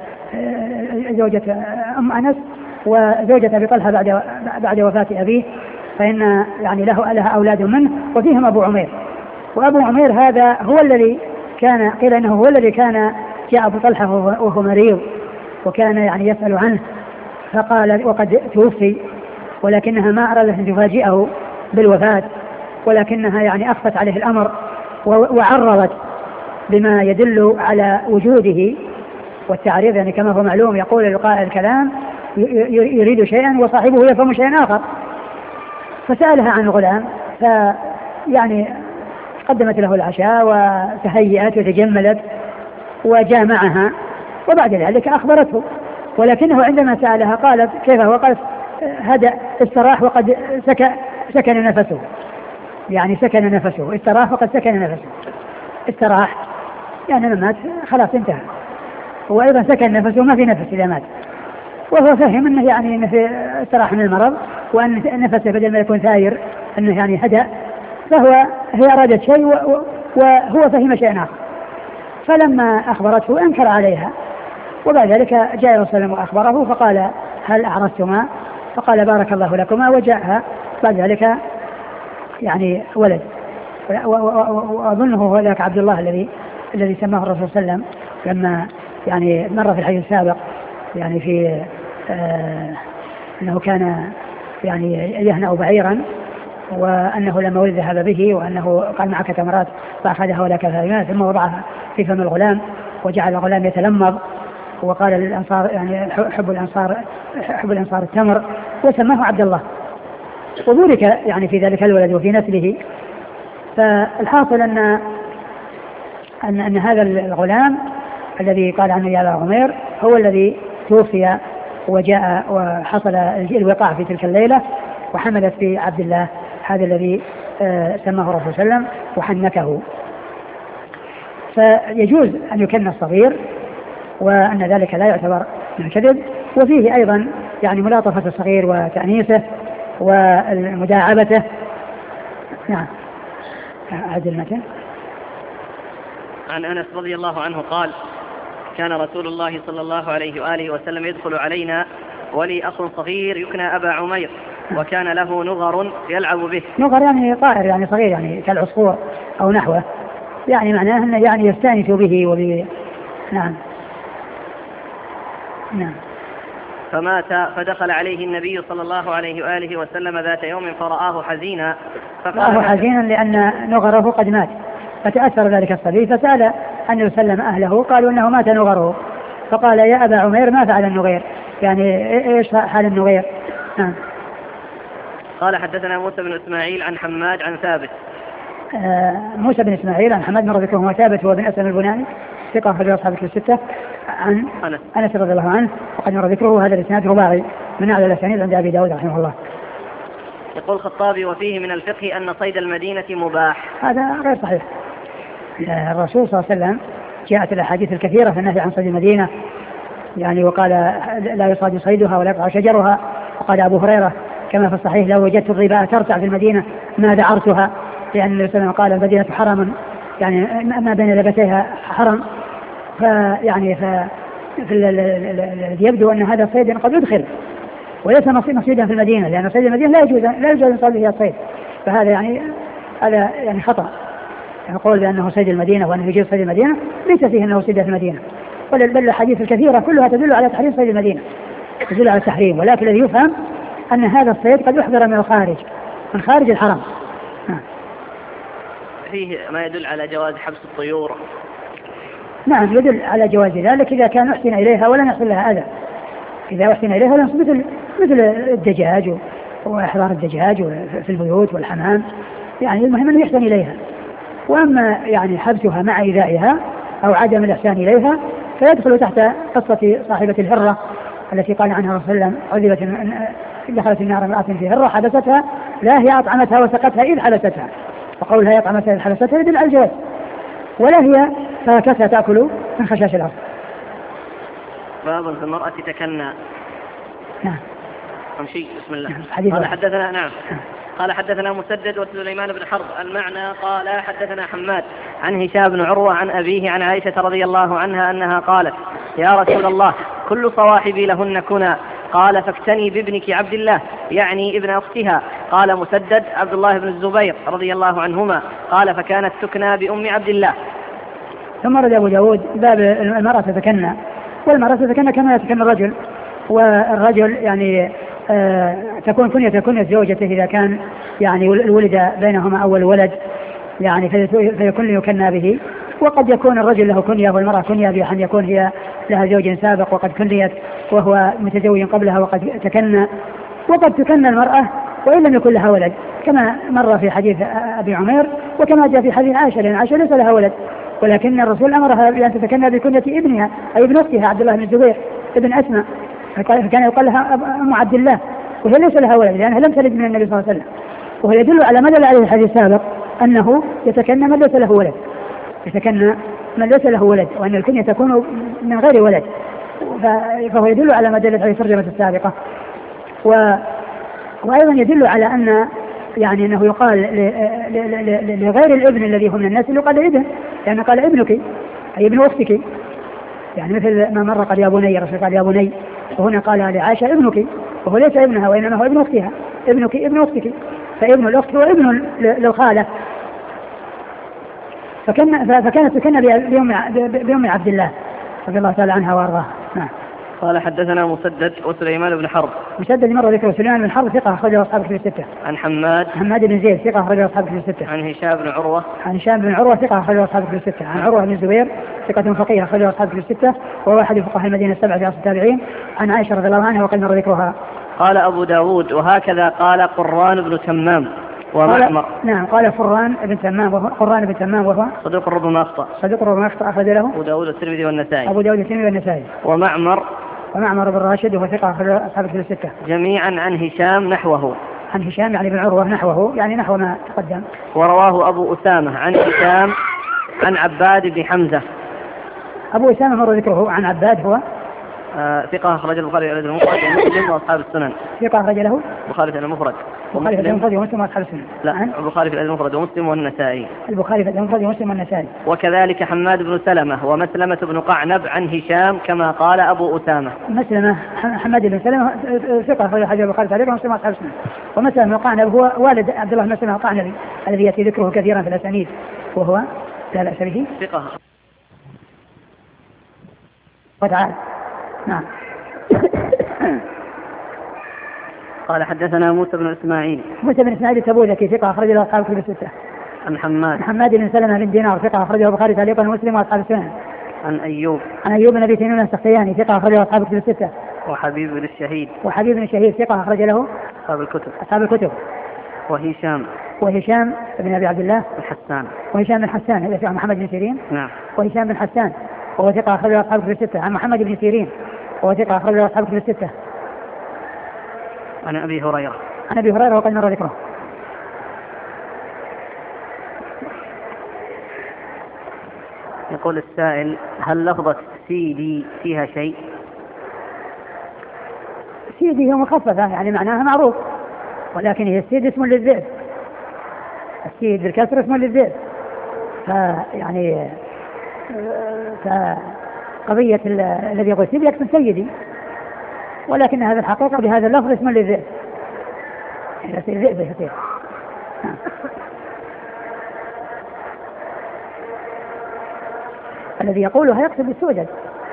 Speaker 1: زوجة أم أنس وزوجة أبي طلحة بعد بعد وفاة أبيه، فإن يعني له لها أولاد منه وفيهم أبو عمير، وأبو عمير هذا هو الذي كان قيل إنه هو الذي كان جاء أبو طلحة وهو مريض وكان يعني يسأل عنه فقال وقد توفي، ولكنها ما أرادت أن تفاجئه بالوفاة، ولكنها يعني أخفت عليه الأمر وعرضت بما يدل على وجوده والتعريض، يعني كما هو معلوم يقول القائل الكلام يريد شيئا وصاحبه يفهم شيئا آخر، فسألها عن الغلام فيعني قدمت له العشاء وتهيأت وتجملت وجامعها، وبعد ذلك أخبرته، ولكنه عندما سألها قالت كيف هو؟ قالت هدأ استراح وقد سكن, سكن نفسه، يعني سكن نفسه، استراح وقد سكن نفسه، استراح يعني لما مات خلاص انتهى، وأيضا سكن نفسه ما في نفس إذا مات، وهو فهم أنه يعني أنه في استراح من المرض وأن نفسه بدل ما يكون ثاير أنه يعني هدأ، فهو هي أرادت شيء وهو فهم شيئا آخر، فلما أخبرته أنكر عليها، وبعد ذلك جاء رسول الله وأخبره فقال هل أعرضتما؟ فقال بارك الله لكما، وجاءها بعد ذلك يعني ولد، وأظنه هو ذاك عبد الله الذي الذي سماه الرسول صلى الله عليه وسلم لما يعني مر في الحديث السابق يعني في آه أنه كان يعني يهنأ بعيرا، وأنه لما ولد ذهب به، وأنه قال معك تمرات فأخذها ولا كفايات ثم وضعها في فم الغلام وجعل الغلام يتلمض، وقال للأنصار يعني حب الأنصار حب الأنصار التمر، وسماه عبد الله، وذلك يعني في ذلك الولد وفي نسله. فالحاصل أن أن, أن هذا الغلام الذي قال عنه يا أبا عمير هو الذي توفي وجاء وحصل الوقاع في تلك الليلة، وحملت في عبد الله هذا الذي سماه الرسول صلى الله عليه وسلم وحنكه. فيجوز أن يكن الصغير، وأن ذلك لا يعتبر من الكذب، وفيه أيضا يعني ملاطفة الصغير وتأنيسه ومداعبته. نعم. عدل متى
Speaker 2: عن أنس رضي الله عنه قال كان رسول الله صلى الله عليه وآله وسلم يدخل علينا ولي أخ صغير يكنى أبا عمير، وكان له نغر يلعب به.
Speaker 1: نغر يعني طائر يعني صغير يعني كالعصفور أو نحوه، يعني معناه أنه يعني يستأنس به وب... نعم نعم.
Speaker 2: فمات فدخل عليه النبي صلى الله عليه وآله وسلم ذات يوم فرآه حزينا
Speaker 1: فرآه حزينا لأن نغره قد مات، فتأثر ذلك الصبي فسأل أن يسلم أهله، قالوا أنه مات نغره، فقال يا أبا عمير ما فعل النغير، يعني إيش حال النغير. نعم.
Speaker 2: قال حدثنا موسى بن إسماعيل عن حماد عن ثابت.
Speaker 1: آه موسى بن إسماعيل عن حماد مر ذكره وثابت هو بن أسلم البناني ثقة أخرج أصحاب الكتب الستة عن
Speaker 2: أنس
Speaker 1: أنس رضي الله عنه وقد مر ذكره. هذا الإسناد رباعي من أعلى الأسانيد عند أبي داود رحمه الله.
Speaker 2: يقول الخطابي وفيه من الفقه أن صيد المدينة مباح.
Speaker 1: هذا غير صحيح. الرسول صلى الله عليه وسلم جاءت الأحاديث الكثيرة في النهي عن صيد المدينة، يعني وقال لا يصاد صيدها ولا يقطع شجرها، وقال أبو هريرة كما في الصحيح لو وجدت الظباء ترتع في المدينة ما دعرتها، لأن النبي صلى الله عليه وسلم قال المدينة حرم، يعني ما بين لبتيها حرم، فيعني ف يبدو أن هذا الصيد قد يدخل وليس مصيدا في المدينة، لأن صيد المدينة لا يجوز لا يجوز أن يصاد فيها الصيد، فهذا يعني هذا يعني خطأ. يقول بأنه صيد المدينة وأنه يجوز صيد المدينة ليس فيه أنه صيد في المدينة، بل الحديث الكثيرة كلها تدل على تحريم صيد المدينة، تدل على التحريم، ولكن الذي يفهم أن هذا الصيد قد يحضر من الخارج من خارج الحرم.
Speaker 2: فيه ما يدل على جواز حبس الطيور.
Speaker 1: نعم يدل على جواز ذلك إذا كان أحسن إليها ولم يحصل لها أذى، إذا أحسن إليها ولم مثل مثل الدجاج وإحضار الدجاج في البيوت والحمام، يعني المهم أن يحسن إليها. وأما يعني حبسها مع إيذائها أو عدم الإحسان إليها فيدخل تحت قصة صاحبة الهرة التي قال عنها رسول الله عذبت دخلت النار امرأة في هرة حبستها، لا هي أطعمتها وسقتها إذ حبستها، وقولها هي أطعمتها إذ حبستها يدل على الجواز، ولا هي تركتها تأكل من خشاش الأرض.
Speaker 2: باب في المرأة تكنى.
Speaker 1: نعم.
Speaker 2: أمشي بسم الله.
Speaker 1: نعم.
Speaker 2: قال حدثنا نعم. قال حدثنا مسدد وسليمان بن حرب. المعنى قال حدثنا حماد عن هشام بن عروة عن أبيه عن عائشة رضي الله عنها أنها قالت يا رسول الله كل صواحبي لهن كنا، قال فاكتني بابنك عبد الله يعني ابن أختها. قال مسدد عبد الله بن الزبير رضي الله عنهما قال فكانت تكنى بأم عبد الله.
Speaker 1: ثم رد أبو داود باب المرأة تتكنى، والمرأة تتكنى كما يتكنى الرجل، والرجل يعني آه تكون كنية كنية زوجته إذا كان يعني الولد بينهما أول ولد، يعني فيكون يكنى به. وقد يكون الرجل له كنية والمرأة كنية بأن يكون هي لها زوج سابق وقد كنيت وهو متزوج قبلها وقد تكنى، وقد تكنى المرأة وإن لم يكن لها ولد كما مر في حديث أبي عمير وكما جاء في حديث عائشة، لأن عائشة ليس لها ولد، ولكن الرسول أمرها بأن تتكنى بكنية ابنها أي ابن أختها عبد الله بن الزبير ابن أسماء، فكان يقال لها أم عبد الله، وهي ليس لها ولد لأنها لم تلد من النبي صلى الله عليه وسلم. وهو يدل على ما دل عليه الحديث السابق أنه يتكنى من ليس له ولد، يتكنى من ليس له ولد، وأن الكنية تكون من غير ولد، فهو يدل على ما دلت عليه الترجمة السابقة. و... وأيضا يدل على أن يعني أنه يقال لغير الابن الذي هو من الناس اللي قال ابن، لأنه قال ابنك أي ابن أختك، يعني مثل ما مر قال يا بني، الرسول قال يا بني، وهنا قال لعائشة ابنك، وهو ليس ابنها وإنما هو ابن أختها، ابنك ابن أختك، فابن الأخت هو ابن للخالة، فكان فكانت تكنى بأم عبد الله رضي الله تعالى عنها وارضاها. نعم.
Speaker 2: قال حدثنا مسدد وسليمان بن حرب.
Speaker 1: مسدد مر ذكر سليمان بن حرب ثقة أخرجه أصحاب الكتب الستة.
Speaker 2: عن حماد
Speaker 1: حماد بن زيد ثقة أخرجه أصحاب الكتب الستة.
Speaker 2: عن هشام بن عروة.
Speaker 1: عن هشام بن عروة ثقة أخرجه أصحاب الكتب الستة. عن عروة بن الزبير ثقة فقيه أخرجه أصحاب الكتب الستة وهو أحد فقهاء المدينة السبعة في عصر التابعين. عن عائشة رضي الله عنها وقد مر ذكرها.
Speaker 2: قال أبو داود وهكذا قال قران بن تمام ومعمر.
Speaker 1: نعم قال فران بن تمام وهو قران بن تمام وهو
Speaker 2: صدوق ربما أخطأ.
Speaker 1: صدوق ربما أخطأ أخرج له
Speaker 2: أبو داود والترمذي والنسائي.
Speaker 1: أبو داود والترمذي والنسائي.
Speaker 2: ومعمر
Speaker 1: ومعمر بن راشد وهو ثقة أخرج أصحاب الكتب الستة.
Speaker 2: جميعا عن هشام نحوه.
Speaker 1: عن هشام يعني بن عروة نحوه يعني نحو ما تقدم.
Speaker 2: ورواه أبو أسامة عن هشام عن عباد بن حمزة.
Speaker 1: أبو أسامة مر ذكره عن عباد هو
Speaker 2: آه ثقة أخرج البخاري في الأدب المفرد ومسلم وأصحاب السنن.
Speaker 1: ثقة أخرج له
Speaker 2: البخاري في الأدب المفرد
Speaker 1: البخاري في الأدب المفرد ومسلم وأصحاب السنن.
Speaker 2: لا البخاري في الأدب المفرد ومسلم والنسائي.
Speaker 1: البخاري في الأدب المفرد ومسلم والنسائي.
Speaker 2: وكذلك حماد بن سلمة ومسلمة بن قعنب عن هشام كما قال أبو أسامة.
Speaker 1: مسلمة حماد بن سلمة ثقة أخرج حديث البخاري تعليقا ومسلم وأصحاب السنن. ومسلمة بن قعنب هو والد عبد الله بن مسلمة القعنبي الذي يأتي ذكره كثيرا في الأسانيد وهو لا بأس به
Speaker 2: ثقة.
Speaker 1: وتعالى. نعم.
Speaker 2: قال حدثنا موسى بن إسماعيل.
Speaker 1: موسى بن إسماعيل التبوذكي ثقة أخرج له أصحاب الكتب الستة.
Speaker 2: عن حماد.
Speaker 1: حماد بن سلمة بن دينار ثقة أخرجه البخاري تعليقا ومسلم وأصحاب السنن.
Speaker 2: عن أيوب.
Speaker 1: عن أيوب بن أبي تميم السختياني ثقة أخرجه أصحاب الكتب الستة.
Speaker 2: وحبيب بن الشهيد.
Speaker 1: وحبيب بن الشهيد ثقة أخرج له
Speaker 2: أصحاب الكتب.
Speaker 1: أصحاب الكتب.
Speaker 2: وهشام.
Speaker 1: وهشام بن أبي عبد الله
Speaker 2: الحسان.
Speaker 1: وهشام بن حسان هذا عن محمد بن سيرين.
Speaker 2: نعم.
Speaker 1: وهشام بن حسان وهو ثقة أخرجه أصحاب الكتب الستة. عن محمد بن سيرين وهو ثقة أخرجه أصحاب الكتب الستة.
Speaker 2: عن أبي هريرة.
Speaker 1: عن أبي هريرة وقد مر ذكره.
Speaker 2: يقول السائل هل لفظة سيدي فيها شيء؟
Speaker 1: سيدي هي مخففة يعني معناها معروف، ولكن هي السيد اسم للذئب، السيد بالكسر اسم للذئب، فيعني فقضية الذي يقول سيدي يكتب سيدي، ولكن هذا الحقيقة بهذا اللفظ اسم للذئب، يصير ذئب يصير. الذي يقولها يقصد السودج.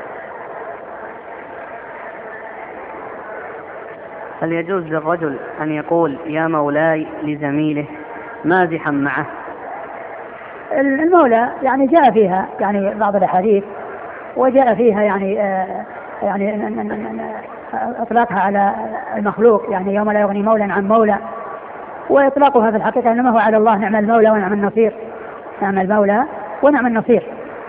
Speaker 2: هل يجوز للرجل أن يقول يا مولاي لزميله مازحا معه؟
Speaker 1: المولى يعني جاء فيها يعني بعض الأحاديث وجاء فيها يعني آه يعني اطلاقها على المخلوق، يعني يوم لا يغني مولى عن مولى، واطلاقها في الحقيقة انما هو على الله، نعم المولى ونعم النصير، نعم المولى ونعم النصير.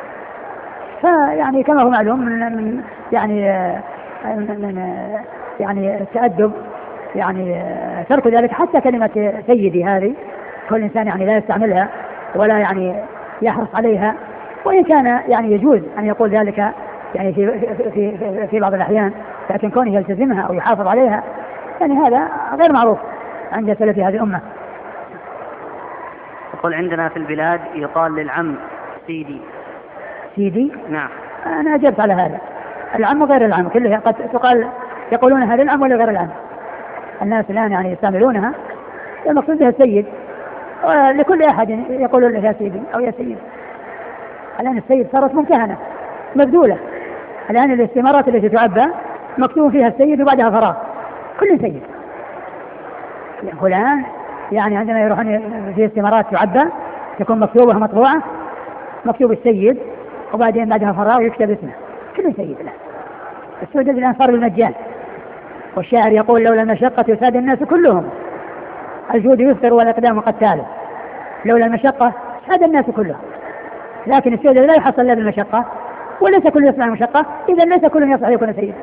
Speaker 1: فيعني كما هو معلوم من, من يعني من يعني التأدب يعني ترك ذلك، حتى كلمة سيدي هذه كل إنسان يعني لا يستعملها ولا يعني يحرص عليها، وإن كان يعني يجوز أن يقول ذلك يعني في, في, في, في بعض الأحيان، لكن كونه يلتزمها أو يحافظ عليها يعني هذا غير معروف عند سلف هذه الأمة.
Speaker 2: يقول عندنا في البلاد يقال للعم سيدي.
Speaker 1: سيدي؟
Speaker 2: نعم.
Speaker 1: أنا أجبت على هذا، العم وغير العم كلها قد تقال، يقولونها للعم ولا غير العم. الناس الآن يعني يستعملونها المقصود بها السيد، ولكل أحد يقول له يا سيدي أو يا سيد. الآن السيد صارت ممتهنة مبذولة، الآن الاستمارات التي تعبى مكتوب فيها السيد وبعدها فراغ، كل سيد. فلان يعني عندما يروحون في استمارات تعبى تكون مكتوبة مطبوعة مكتوب السيد وبعدين بعدها فراغ يكتب اسمه، كل سيد. الآن السودة الآن صار بالمجان، والشاعر يقول لولا المشقة يساد الناس كلهم، الجود يفطر والأقدام قد تالوا. لولا المشقة ساد الناس كلهم، لكن السودة لا يحصل إلا بالمشقة، وليس كل يصنع المشقة، إذا ليس كل يصنع يكون سيد.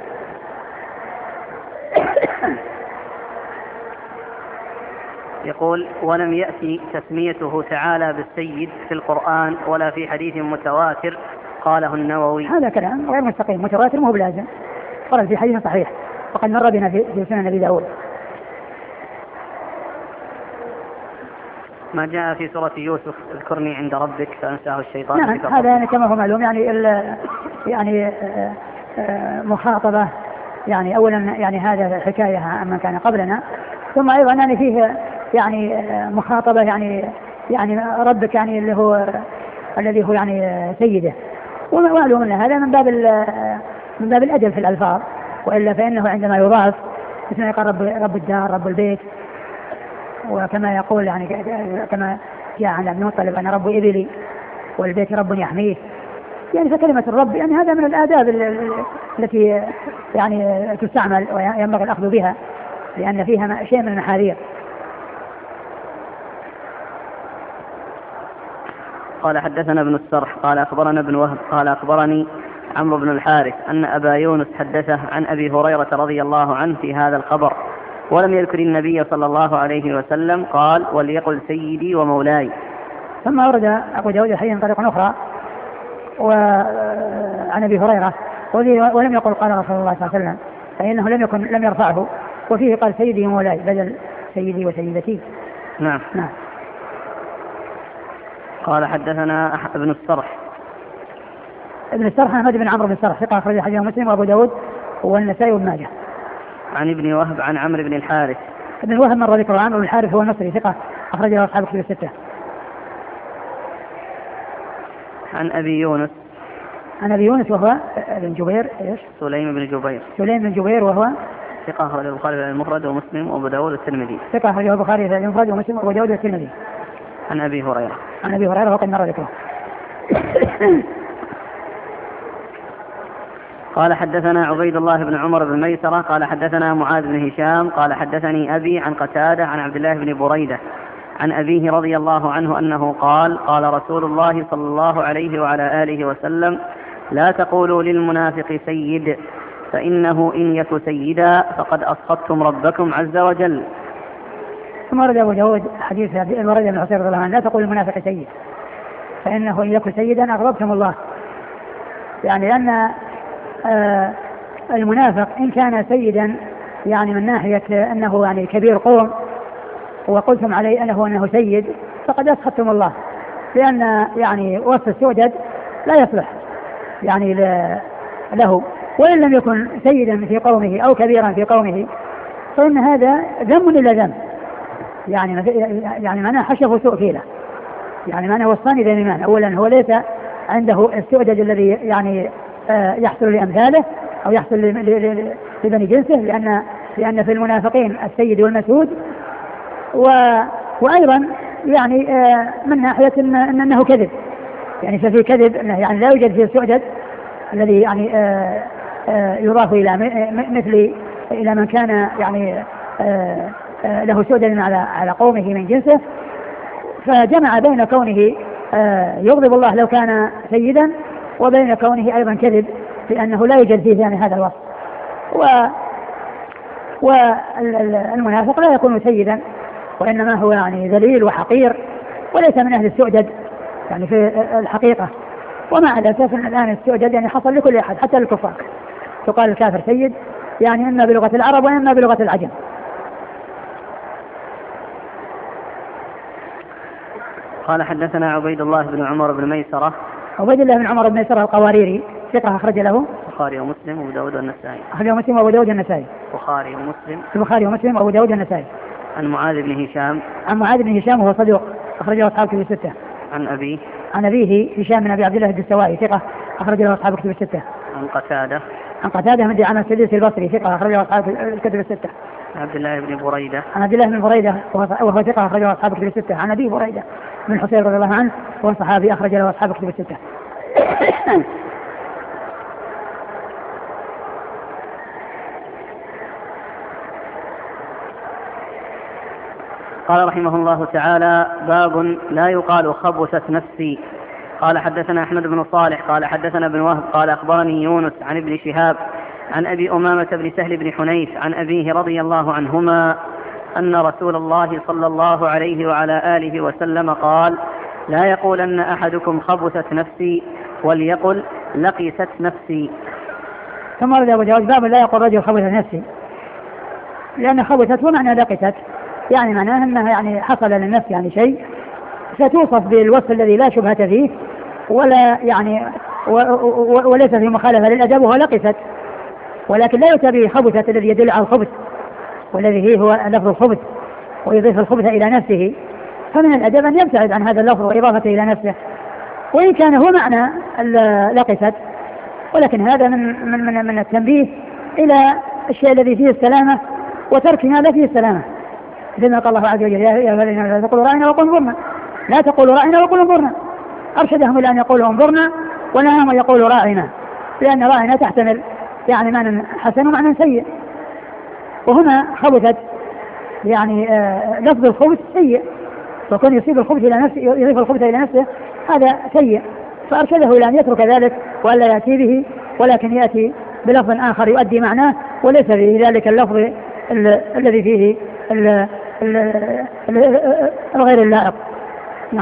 Speaker 2: يقول ولم يأتي تسميته تعالى بالسيد في القرآن ولا في حديث متواتر قاله النووي.
Speaker 1: هذا كلام غير مستقيم، متواتر مو بلازم، ورد في حديث صحيح وقد مر بنا في سنن أبي داود.
Speaker 2: ما جاء في سورة يوسف اذكرني عند ربك فأنساه الشيطان.
Speaker 1: نعم هذا يعني كما هو معلوم يعني يعني آآ آآ مخاطبة، يعني أولا يعني هذا حكاية عمن كان قبلنا، ثم أيضا يعني فيه يعني مخاطبة يعني يعني ربك يعني اللي هو الذي هو يعني سيده، ومعلوم أن هذا من باب من باب الأدب في الألفاظ، وإلا فإنه عندما يضاف مثل يقال رب رب الدار رب البيت، وكما يقول يعني كما جاء عن ابن مطلب أنا رب إبلي والبيت رب يحميه، يعني فكلمة الرب يعني هذا من الآداب التي يعني تستعمل وينبغي الأخذ بها، لأن فيها شيء من المحاذير.
Speaker 2: قال حدثنا ابن السرح قال أخبرنا ابن وهب قال أخبرني عمرو بن الحارث أن أبا يونس حدثه عن أبي هريرة رضي الله عنه في هذا الخبر، ولم يذكر النبي صلى الله عليه وسلم قال وليقل سيدي ومولاي.
Speaker 1: ثم ورد أبو داود الحديث من طريق أخرى وعن أبي هريرة ولم يقل قال رسول الله صلى الله عليه وسلم، فإنه لم يكن لم يرفعه. وفيه قال سيدي ومولاي بدل سيدي وسيدتي.
Speaker 2: نعم.
Speaker 1: نعم.
Speaker 2: قال حدثنا ابن السرح.
Speaker 1: ابن السرح أحمد بن عمرو بن السرح ثقة أخرج حديثه مسلم وأبو داود والنسائي وابن ماجه.
Speaker 2: عن ابن وهب عن عمرو بن الحارث.
Speaker 1: ابن وهب مر ذكره. عمرو بن الحارث هو المصري ثقة أخرج له أصحاب الكتب الستة.
Speaker 2: عن أبي يونس.
Speaker 1: عن أبي يونس وهو ابن جبير إيش؟
Speaker 2: سليم بن جبير.
Speaker 1: سليم بن جبير وهو
Speaker 2: ثقة أخرج البخاري في المفرد ومسلم وأبو داود والترمذي.
Speaker 1: ثقة أخرج البخاري في المفرد ومسلم وأبو داود والترمذي.
Speaker 2: عن أبي هريرة.
Speaker 1: عن أبي هريرة وقد مر ذكره.
Speaker 2: قال حدثنا عبيد الله بن عمر بن ميسرة قال حدثنا معاذ بن هشام قال حدثني أبي عن قتادة عن عبد الله بن بريدة عن أبيه رضي الله عنه أنه قال قال رسول الله صلى الله عليه وعلى آله وسلم لا تقولوا للمنافق سيد فإنه إن يك سيدا فقد أسخطتم ربكم عز وجل.
Speaker 1: ثم ورد أبو داود حديث الورد بن حصير رضي الله عنه لا تقول للمنافق سيد فإنه إن يك سيدا أغضبتم الله. يعني لأن آه المنافق إن كان سيدا يعني من ناحية أنه يعني كبير قوم وقلتم عليه أنه أنه سيد فقد أسخطتم الله، لأن يعني وصف السؤدد لا يصلح يعني له، وإن لم يكن سيدا في قومه أو كبيرا في قومه فإن هذا ذم إلا ذم، يعني يعني معناه حشف سوء فيله، يعني معناه وصاني ذميمان. أولا هو ليس عنده السؤدد الذي يعني آه يحصل لأمثاله أو يحصل لبني جنسه، لأن لأن في المنافقين السيد والمسعود، و وأيضا يعني آه من ناحية إن أنه كذب، يعني ففي كذب يعني لا يوجد فيه السؤدد الذي يعني آه آه يضاف إلى مثل إلى من كان يعني آه آه له سؤدد على على قومه من جنسه، فجمع بين كونه آه يغضب الله لو كان سيدا وبين كونه أيضا كذب، لأنه لا يوجد فيه يعني هذا الوصف. و والمنافق لا يكون سيدا، وإنما هو يعني ذليل وحقير وليس من أهل السؤدد يعني في الحقيقة. ومع الأسف أن الآن السؤدد يعني حصل لكل أحد حتى الكفار، تقال الكافر سيد يعني إما بلغة العرب وإما بلغة العجم.
Speaker 2: قال حدثنا عبيد الله بن عمر بن ميسرة.
Speaker 1: عبيد الله بن عمر بن ميسرة القواريري ثقة أخرج له
Speaker 2: البخاري ومسلم وأبو داود والنسائي.
Speaker 1: أخرج مسلم وأبو داود والنسائي.
Speaker 2: البخاري ومسلم.
Speaker 1: البخاري ومسلم وأبو داود والنسائي.
Speaker 2: عن معاذ بن هشام.
Speaker 1: عن معاذ بن هشام وهو صدوق أخرجه أصحاب كتب الستة.
Speaker 2: عن أبيه.
Speaker 1: عن أبيه هشام بن أبي عبد الله الدستوائي ثقة أخرجه أصحاب كتب الستة.
Speaker 2: عن قتادة.
Speaker 1: عن قتادة من عن السديس البصري ثقة أخرجه أصحاب الكتب الستة.
Speaker 2: عن عبد الله بن بريدة.
Speaker 1: عن عبد الله بن بريدة وهو ثقة أخرجه أصحاب كتب الستة. عن أبي بريدة من حسين رضي الله عنه وهو صحابي أخرج له أصحاب كتب الستة.
Speaker 2: قال رحمه الله تعالى باب لا يقال خبثت نفسي. قال حدثنا أحمد بن صالح قال حدثنا ابن وهب قال أخبرني يونس عن ابن شهاب عن أبي أمامة بن سهل بن حنيف عن أبيه رضي الله عنهما أن رسول الله صلى الله عليه وعلى آله وسلم قال لا يقولن أحدكم خبثت نفسي وليقل لقست نفسي.
Speaker 1: ثم ورد أبو داود باب لا يقول رجل خبثت نفسي، لأن خبثت ومعنى لقست يعني معناها أنها يعني حصل للنفس يعني شيء ستوصف بالوصف الذي لا شبهة فيه ولا يعني و و وليس في مخالفة للأدب وهو لقست، ولكن لا يتبع خبثت الذي يدل على الخبث والذي فيه هو لفظ الخبث ويضيف الخبث إلى نفسه، فمن الأدب أن يبتعد عن هذا اللفظ وإضافته إلى نفسه وإن كان هو معنى لقست، ولكن هذا من من من, من التنبيه إلى الشيء الذي فيه السلامة وترك ما لا فيه السلامة، كما قال الله عز وجل يا أيها الذين آمنوا لا تقولوا راعنا وقولوا انظرنا، لا تقولوا راعنا وقولوا انظرنا، أرشدهم إلى أن يقولوا انظرنا ونهاهم أن يقولوا راعنا، لأن راعنا تحتمل يعني معنى حسن ومعنى سيء، وهنا خبثت يعني آه لفظ الخبث سيء، وكون يصيب الخبث إلى نفسه يضيف الخبث إلى نفسه هذا سيء، فأرشده إلى أن يترك ذلك وألا يأتي به، ولكن يأتي بلفظ آخر يؤدي معناه وليس فيه ذلك اللفظ الذي فيه ال ال ال الغير اللائق. نعم.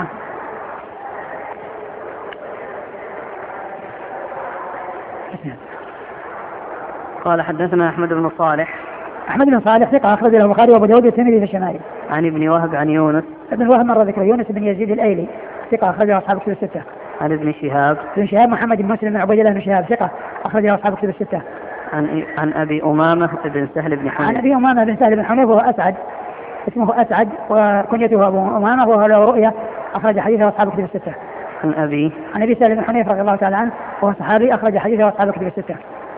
Speaker 2: قال حدثنا أحمد بن صالح.
Speaker 1: أحمد بن صالح ثقة أخرج له البخاري وأبو داود والترمذي في الشمائل.
Speaker 2: عن ابن وهب عن يونس.
Speaker 1: ابن وهب مر ذكره، يونس بن يزيد الأيلي ثقة أخرج له أصحاب كتب الستة.
Speaker 2: عن ابن شهاب.
Speaker 1: ابن شهاب محمد بن مسلم بن عبيد الله بن شهاب ثقة أخرج له أصحاب كتب الستة.
Speaker 2: عن عن أبي أمامة بن سهل بن حنيف.
Speaker 1: عن أبي أمامة بن سهل بن حنيف وهو أسعد، اسمه أسعد وكنيته أبو أمامة وهو له رؤية أخرج حديثه أصحاب كتب الستة.
Speaker 2: عن أبي
Speaker 1: عن أبي سهل بن حنيف رضي الله تعالى عنه وهو صحابي أخرج حديثه أصحاب كتب الستة.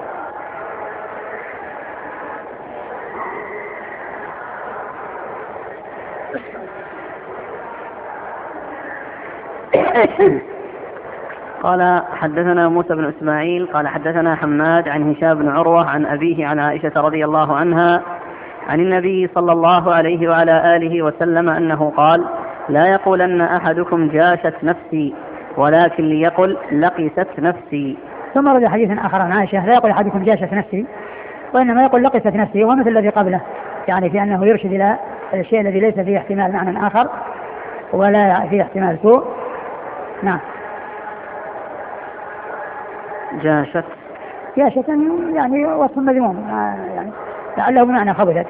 Speaker 2: قال حدثنا موسى بن إسماعيل قال حدثنا حماد عن هشام بن عروة عن أبيه عن عائشة رضي الله عنها عن النبي صلى الله عليه وعلى آله وسلم أنه قال: لا يقولن أحدكم جاشت نفسي ولكن ليقل لقست نفسي.
Speaker 1: ثم رد حديث آخر عن عائشة: لا يقول أحدكم جاشت نفسي وإنما يقول لقست نفسي، ومثل الذي قبله، يعني في أنه يرشد إلى الشيء الذي ليس فيه احتمال معنى آخر ولا فيه احتمال سوء. نعم.
Speaker 2: جاشت
Speaker 1: جاشت يعني وصف مذموم، يعني لعله بمعنى خبثت.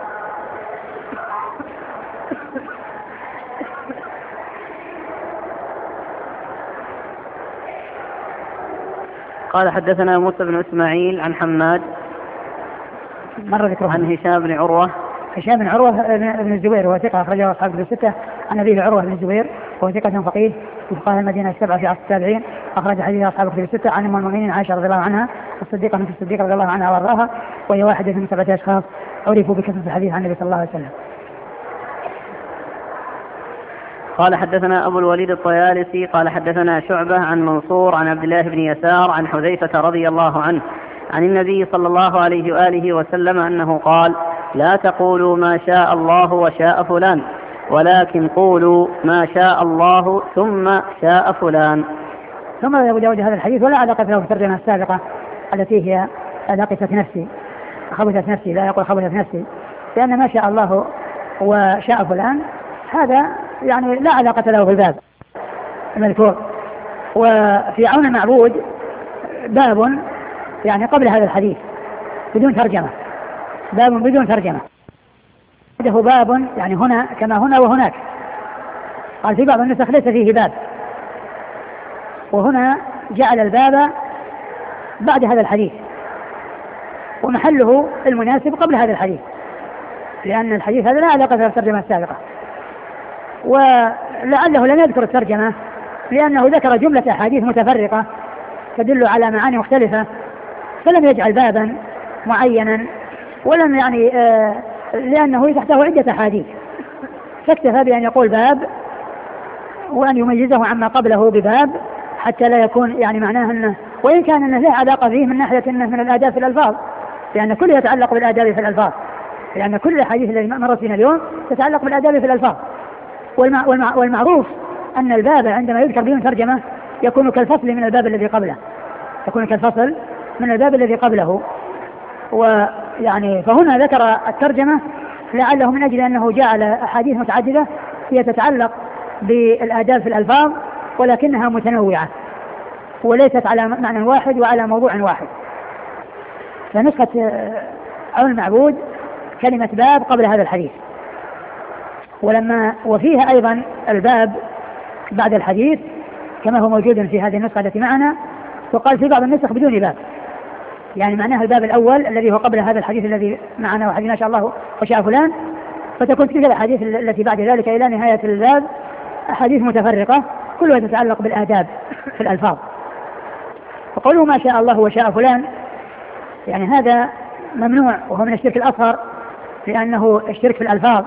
Speaker 2: قال حدثنا موسى بن إسماعيل عن حماد
Speaker 1: مر ذكره
Speaker 2: عن هشام بن عروة.
Speaker 1: هشام بن عروة بن الزبير وهو ثقة أخرجه أصحاب كتب الستة. عن أبيه عروة بن الزبير وهو ثقة فقيه في فقهاء المدينة السبعة في عصر التابعين أخرج حديث أصحاب كتب الستة. عن أم المؤمنين عائشة رضي الله عنها الصديقة بنت الصديق رضي الله عنها وارضاها، وهي واحدة من سبعة أشخاص عرفوا بكثرة الحديث عن النبي صلى الله عليه وسلم.
Speaker 2: قال حدثنا أبو الوليد الطيالسي قال حدثنا شعبة عن منصور عن عبد الله بن يسار عن حذيفة رضي الله عنه عن النبي صلى الله عليه وآله وسلم أنه قال: لا تقولوا ما شاء الله وشاء فلان ولكن قولوا ما شاء الله ثم شاء فلان.
Speaker 1: ثم أبو داود هذا الحديث ولا علاقة له بالترجمة السابقة التي هي لقست نفسي خبثت نفسي، لا يقول خبثت نفسي، لأن ما شاء الله وشاء فلان هذا يعني لا علاقة له بالباب المذكور. وفي عون المعبود باب يعني قبل هذا الحديث بدون ترجمة، باب بدون ترجمة، عنده باب يعني هنا كما هنا وهناك. قال في بعض النسخ ليس فيه باب، وهنا جعل الباب بعد هذا الحديث ومحله المناسب قبل هذا الحديث، لأن الحديث هذا لا علاقة له بالترجمة السابقة. ولعله لم يذكر الترجمة لأنه ذكر جملة أحاديث متفرقة تدل على معاني مختلفة، فلم يجعل بابا معينا، ولم يعني آه لأنه تحته عدة أحاديث، فاكتفى بأن يقول باب وأن يميزه عما قبله بباب حتى لا يكون يعني معناه أنه، وإن كان أنه له علاقة فيه من ناحية أنه من الآداب في الألفاظ، لأن كل يتعلق بالآداب في الألفاظ، لأن كل الحديث الذي مرت فينا اليوم تتعلق بالآداب في الألفاظ. والمع والمع والمعروف أن الباب عندما يذكر بدون ترجمة يكون كالفصل من الباب الذي قبله، يكون كالفصل من الباب الذي قبله. ويعني فهنا ذكر الترجمة لعله من أجل أنه جعل أحاديث متعددة هي تتعلق بالآداب في الألفاظ ولكنها متنوعة وليست على معنى واحد وعلى موضوع واحد. فنسخة عون المعبود كلمة باب قبل هذا الحديث، ولما وفيها أيضا الباب بعد الحديث كما هو موجود في هذه النسخة التي معنا، وقال في بعض النسخ بدون باب، يعني معناها الباب الأول الذي هو قبل هذا الحديث الذي معنا وحديث ما شاء الله وشاء فلان، فتكون تلك الأحاديث التي بعد ذلك إلى نهاية الباب أحاديث متفرقة كلها تتعلق بالآداب في الألفاظ. وقوله ما شاء الله وشاء فلان يعني هذا ممنوع، وهو من الشرك الأصغر، لأنه الشرك في الألفاظ،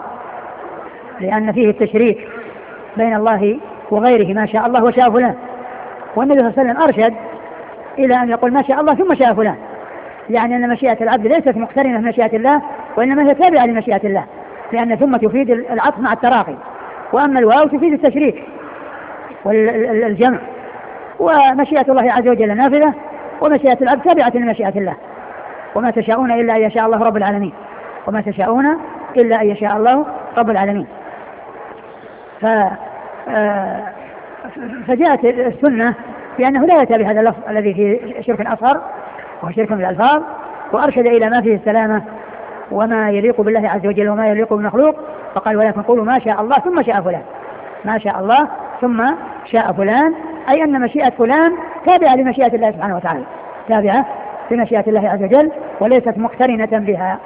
Speaker 1: لأن فيه التشريك بين الله وغيره، ما شاء الله وشاء فلان. والنبي صلى الله عليه وسلم أرشد إلى أن يقول ما شاء الله ثم شاء فلان، يعني أن مشيئة العبد ليست مقترنة بمشيئة الله وإنما هي تابعة لمشيئة الله، لأن ثم تفيد العطف مع التراخي، وأما الواو تفيد التشريك والجمع. ومشيئة الله عز وجل نافذة ومشيئة العبد تابعة لمشيئة الله، وما تشاءون إلا أن يشاء الله رب العالمين، وما تشاءون إلا أن يشاء الله رب العالمين. ف فجاءت السنة بأنه لا يتابع هذا اللفظ الذي فيه شرك أصغر وهو شرك بالألفاظ، وأرشد إلى ما فيه السلامة وما يليق بالله عز وجل وما يليق بالمخلوق، فقال ولكن قولوا ما شاء الله ثم شاء فلان، ما شاء الله ثم شاء فلان، أي أن مشيئة فلان تابعة لمشيئة الله سبحانه وتعالى، تابعة لمشيئة الله عز وجل وليست مقترنة بها.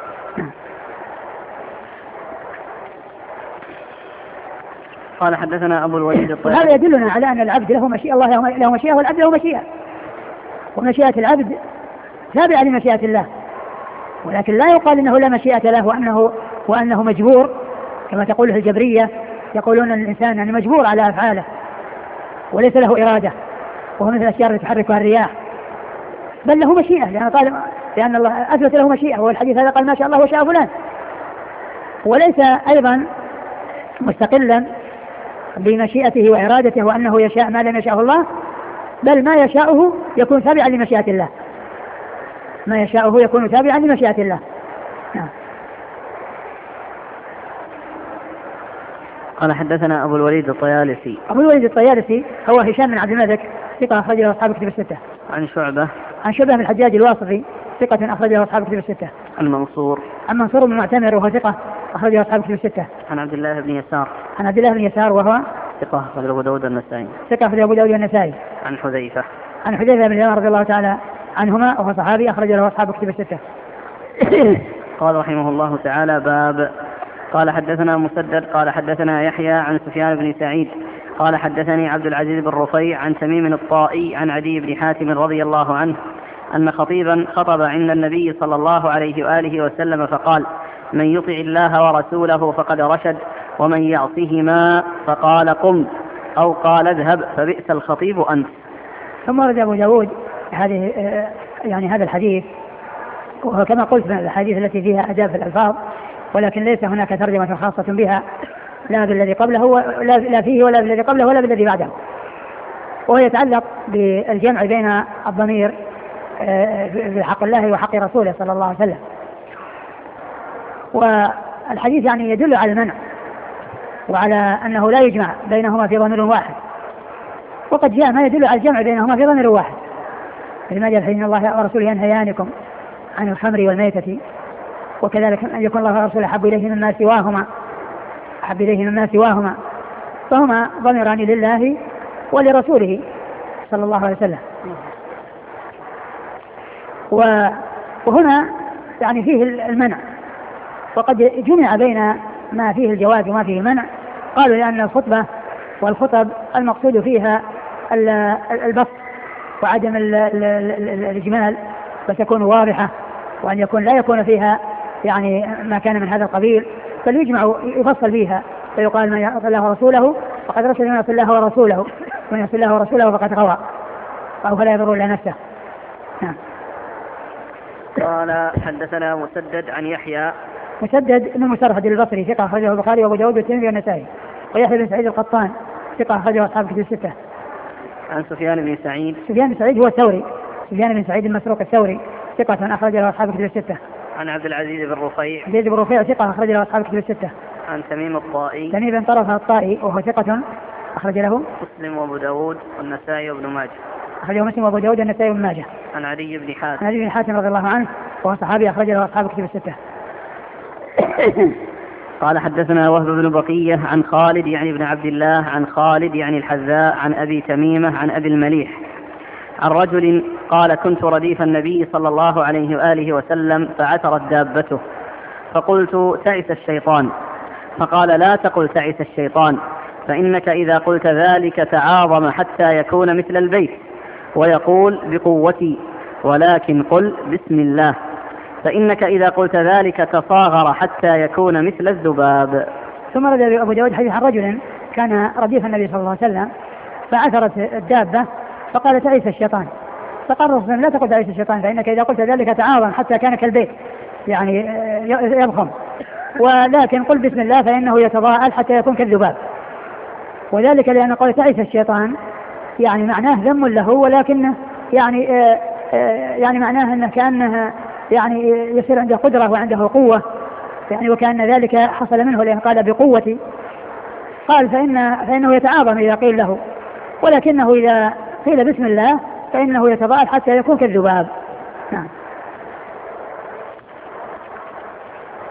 Speaker 2: قال حدثنا أبو الوليد الطيالسي.
Speaker 1: هذا يدلنا على أن العبد له مشيئة، الله له مشيئة والعبد له مشيئة، ومشيئة العبد تابعة لمشيئة الله، ولكن لا يقال إنه لا مشيئة له وأنه, وأنه مجبور كما تقوله الجبرية، يقولون أن الإنسان يعني مجبور على أفعاله وليس له إرادة، وهو مثل الأشياء التي تحركها الرياح، بل له مشيئة، لأن, قال لأن الله أثبت له مشيئة، والحديث هذا قال ما شاء الله وشاء فلان، وليس أيضا مستقلا بمشيئته وإرادته وأنه يشاء ما لم يشاءه الله، بل ما يشاءه يكون تابعا لمشيئة الله، ما يشاءه يكون تابعا لمشيئة الله. نعم.
Speaker 2: قال حدثنا أبو الوليد الطيالسي.
Speaker 1: أبو الوليد الطيالسي هو هشام بن عبد الملك، ثقة أخرج له أصحاب الكتب الستة.
Speaker 2: عن شعبة.
Speaker 1: عن شعبة بن الحجاج الواسطي، ثقة أخرج له أصحاب الكتب الستة.
Speaker 2: عن منصور.
Speaker 1: عن منصور بن معتمر وهو ثقة أخرج له أصحاب الكتب الستة.
Speaker 2: عن عبد الله بن يسار.
Speaker 1: عن عبد الله بن يسار وهو
Speaker 2: ثقة أخرج أبو داود النسائي.
Speaker 1: ثقة أخرج أبو داود النسائي.
Speaker 2: عن حذيفة.
Speaker 1: عن حذيفة بن اليمان رضي الله تعالى عنهما وهو صحابي أخرج له أصحاب الكتب الستة.
Speaker 2: قال رحمه الله تعالى باب. قال حدثنا مسدد قال حدثنا يحيى عن سفيان بن سعيد قال حدثني عبد العزيز بن رفيع عن تميم الطائي عن عدي بن حاتم رضي الله عنه أن خطيبا خطب عند النبي صلى الله عليه وآله وسلم فقال من يطع الله ورسوله فقد رشد ومن يعصهما فقال قم أو قال اذهب فبئس الخطيب أنت.
Speaker 1: ثم ورد أبو داود هذه يعني هذا الحديث، وهو كما قلت من الحديث التي فيها أداب في الألفاظ، ولكن ليس هناك ترجمة خاصة بها لا بالذي قبله ولا لا فيه ولا بالذي قبله ولا بالذي بعده، وهو يتعلق بالجمع بين الضمير في حق الله وحق رسوله صلى الله عليه وسلم. والحديث يعني يدل على المنع وعلى أنه لا يجمع بينهما في ضمير واحد، وقد جاء ما يدل على الجمع بينهما في ضمير واحد، لما جاء إن الله ورسوله ينهيانكم عن الخمر والميتة، وكذلك أن يكون الله ورسوله أحب إليه مما سواهما أحب إليه مما سواهما فهما ضميران لله ولرسوله صلى الله عليه وسلم. وهنا يعني فيه المنع، وقد جمع بين ما فيه الجواز وما فيه المنع، قالوا لأن الخطبة والخطب المقصود فيها البسط وعدم الإجمال، فتكون واضحة، وأن يكون لا يكون فيها يعني ما كان من هذا القبيل، بل يجمع يفصل فيها فيقال من يعصي الله ورسوله فقد رشد من يعصي الله ورسوله ومن يعصي الله ورسوله فقد غوى أو فلا يضر إلا نفسه. نعم.
Speaker 2: قال حدثنا مسدد عن يحيى.
Speaker 1: مسدد بن مسرهد البصري ثقة أخرجه البخاري وأبو داود والترمذي والنسائي، ويحيى بن سعيد القطان ثقة أخرجه أصحاب الكتب الستة.
Speaker 2: عن سفيان بن سعيد.
Speaker 1: سفيان بن سعيد هو الثوري، سفيان بن سعيد المسروق الثوري ثقة أخرج له أصحاب الكتب الستة.
Speaker 2: عن عبد العزيز بن رفيع.
Speaker 1: عبد العزيز بن رفيع ثقة أخرج له أصحاب الكتب الستة.
Speaker 2: عن تميم الطائي.
Speaker 1: تميم بن طرف الطائي وهو ثقة أخرج له
Speaker 2: مسلم وأبو داود والنسائي وابن ماجه.
Speaker 1: أخرجه مسلم وأبو داود والنسائي وابن ماجه.
Speaker 2: عن عدي بن حاتم.
Speaker 1: عن عدي بن حاتم رضي الله عنه وهو صحابي أخرج له أصحاب الكتب الستة.
Speaker 2: قال حدثنا وهب بن بقية عن خالد يعني بن عبد الله عن خالد يعني الحذاء عن أبي تميمة عن أبي المليح عن رجل قال كنت رديف النبي صلى الله عليه وآله وسلم فعثرت دابته فقلت تعس الشيطان، فقال لا تقل تعس الشيطان، فإنك إذا قلت ذلك تعاظم حتى يكون مثل البيت ويقول بقوتي، ولكن قل بسم الله، فإنك إذا قلت ذلك تصاغر حتى يكون مثل الذباب.
Speaker 1: ثم رد أبو داود حديث عن رجل كان رديف النبي صلى الله عليه وسلم فعثرت الدابة فقال تعيس الشيطان، فقال الرسول لا تقل تعيس الشيطان، فإنك إذا قلت ذلك تعاظم حتى كان كالبيت يعني يضخم، ولكن قل بسم الله فإنه يتضاءل حتى يكون كالذباب. وذلك لأن قول تعيس الشيطان يعني معناه ذم له، ولكنه يعني آآ آآ يعني معناه أنه كأنه يعني يصير عنده قدرة وعنده قوة يعني، وكأن ذلك حصل منه لأن قال بقوتي، قال فإن فإنه يتعاظم إذا قيل له، ولكنه إذا قيل بسم الله فإنه يتضاءل حتى يكون كالذباب. نعم.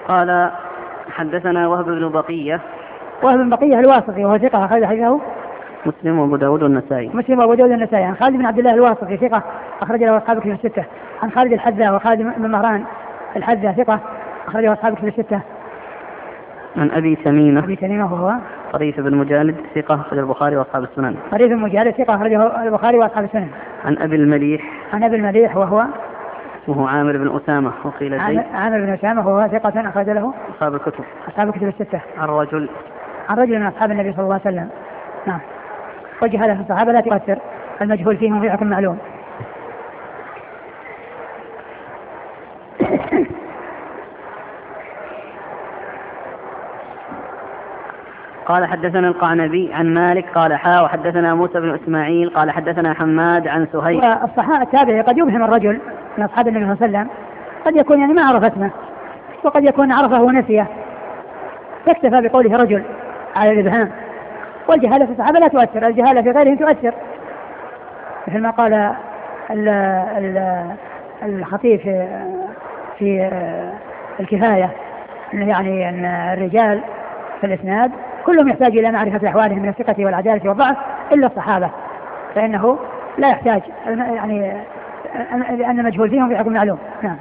Speaker 2: قال حدثنا وهب بن بقية.
Speaker 1: وهب بن بقية الواسطي وهو ثقة أخرج حديثه
Speaker 2: مسلم وأبو داود والنسائي.
Speaker 1: مسلم وأبو داود والنسائي. عن خالد بن عبد الله الواسطي ثقة أخرج له أصحاب الكتب الستة. عن خالد الحذاء وخالد بن مهران الحذاء ثقة أخرج له أصحاب الكتب الستة.
Speaker 2: عن أبي تميمة.
Speaker 1: أبي تميمة وهو
Speaker 2: طريف بن مجالد ثقة أخرج البخاري وأصحاب السنن.
Speaker 1: طريف بن مجالد ثقة أخرجه البخاري وأصحاب السنن.
Speaker 2: عن أبي المليح.
Speaker 1: عن أبي المليح وهو
Speaker 2: اسمه عامر بن أسامة وقيل زيد.
Speaker 1: عامر بن أسامة وهو ثقة أخرج له
Speaker 2: أصحاب الكتب.
Speaker 1: أصحاب الكتب الستة.
Speaker 2: عن رجل.
Speaker 1: عن رجل من أصحاب النبي صلى الله عليه وسلم. نعم. وجهالة في الصحابة لا تؤثر، المجهول فيهم في حكم معلوم.
Speaker 2: قال حدثنا القعنبي عن مالك قال حا وحدثنا موسى بن إسماعيل قال حدثنا حماد عن سهيل.
Speaker 1: الصحابة التابعي قد يبهم الرجل من أصحاب النبي صلى الله عليه وسلم، قد يكون يعني ما عرف اسمه، وقد يكون عرفه ونسيه، يكتفى بقوله رجل على الإبهام. والجهالة في الصحابة لا تؤثر، الجهالة في غيرهم تؤثر، مثل ما قال ال ال الخطيب في, في الكفاية يعني أن الرجال في الإسناد كلهم يحتاج إلى معرفة أحوالهم من الثقة والعدالة والضعف إلا الصحابة، فإنه لا يحتاج يعني لأن مجهول فيهم في حكم معلوم. نعم.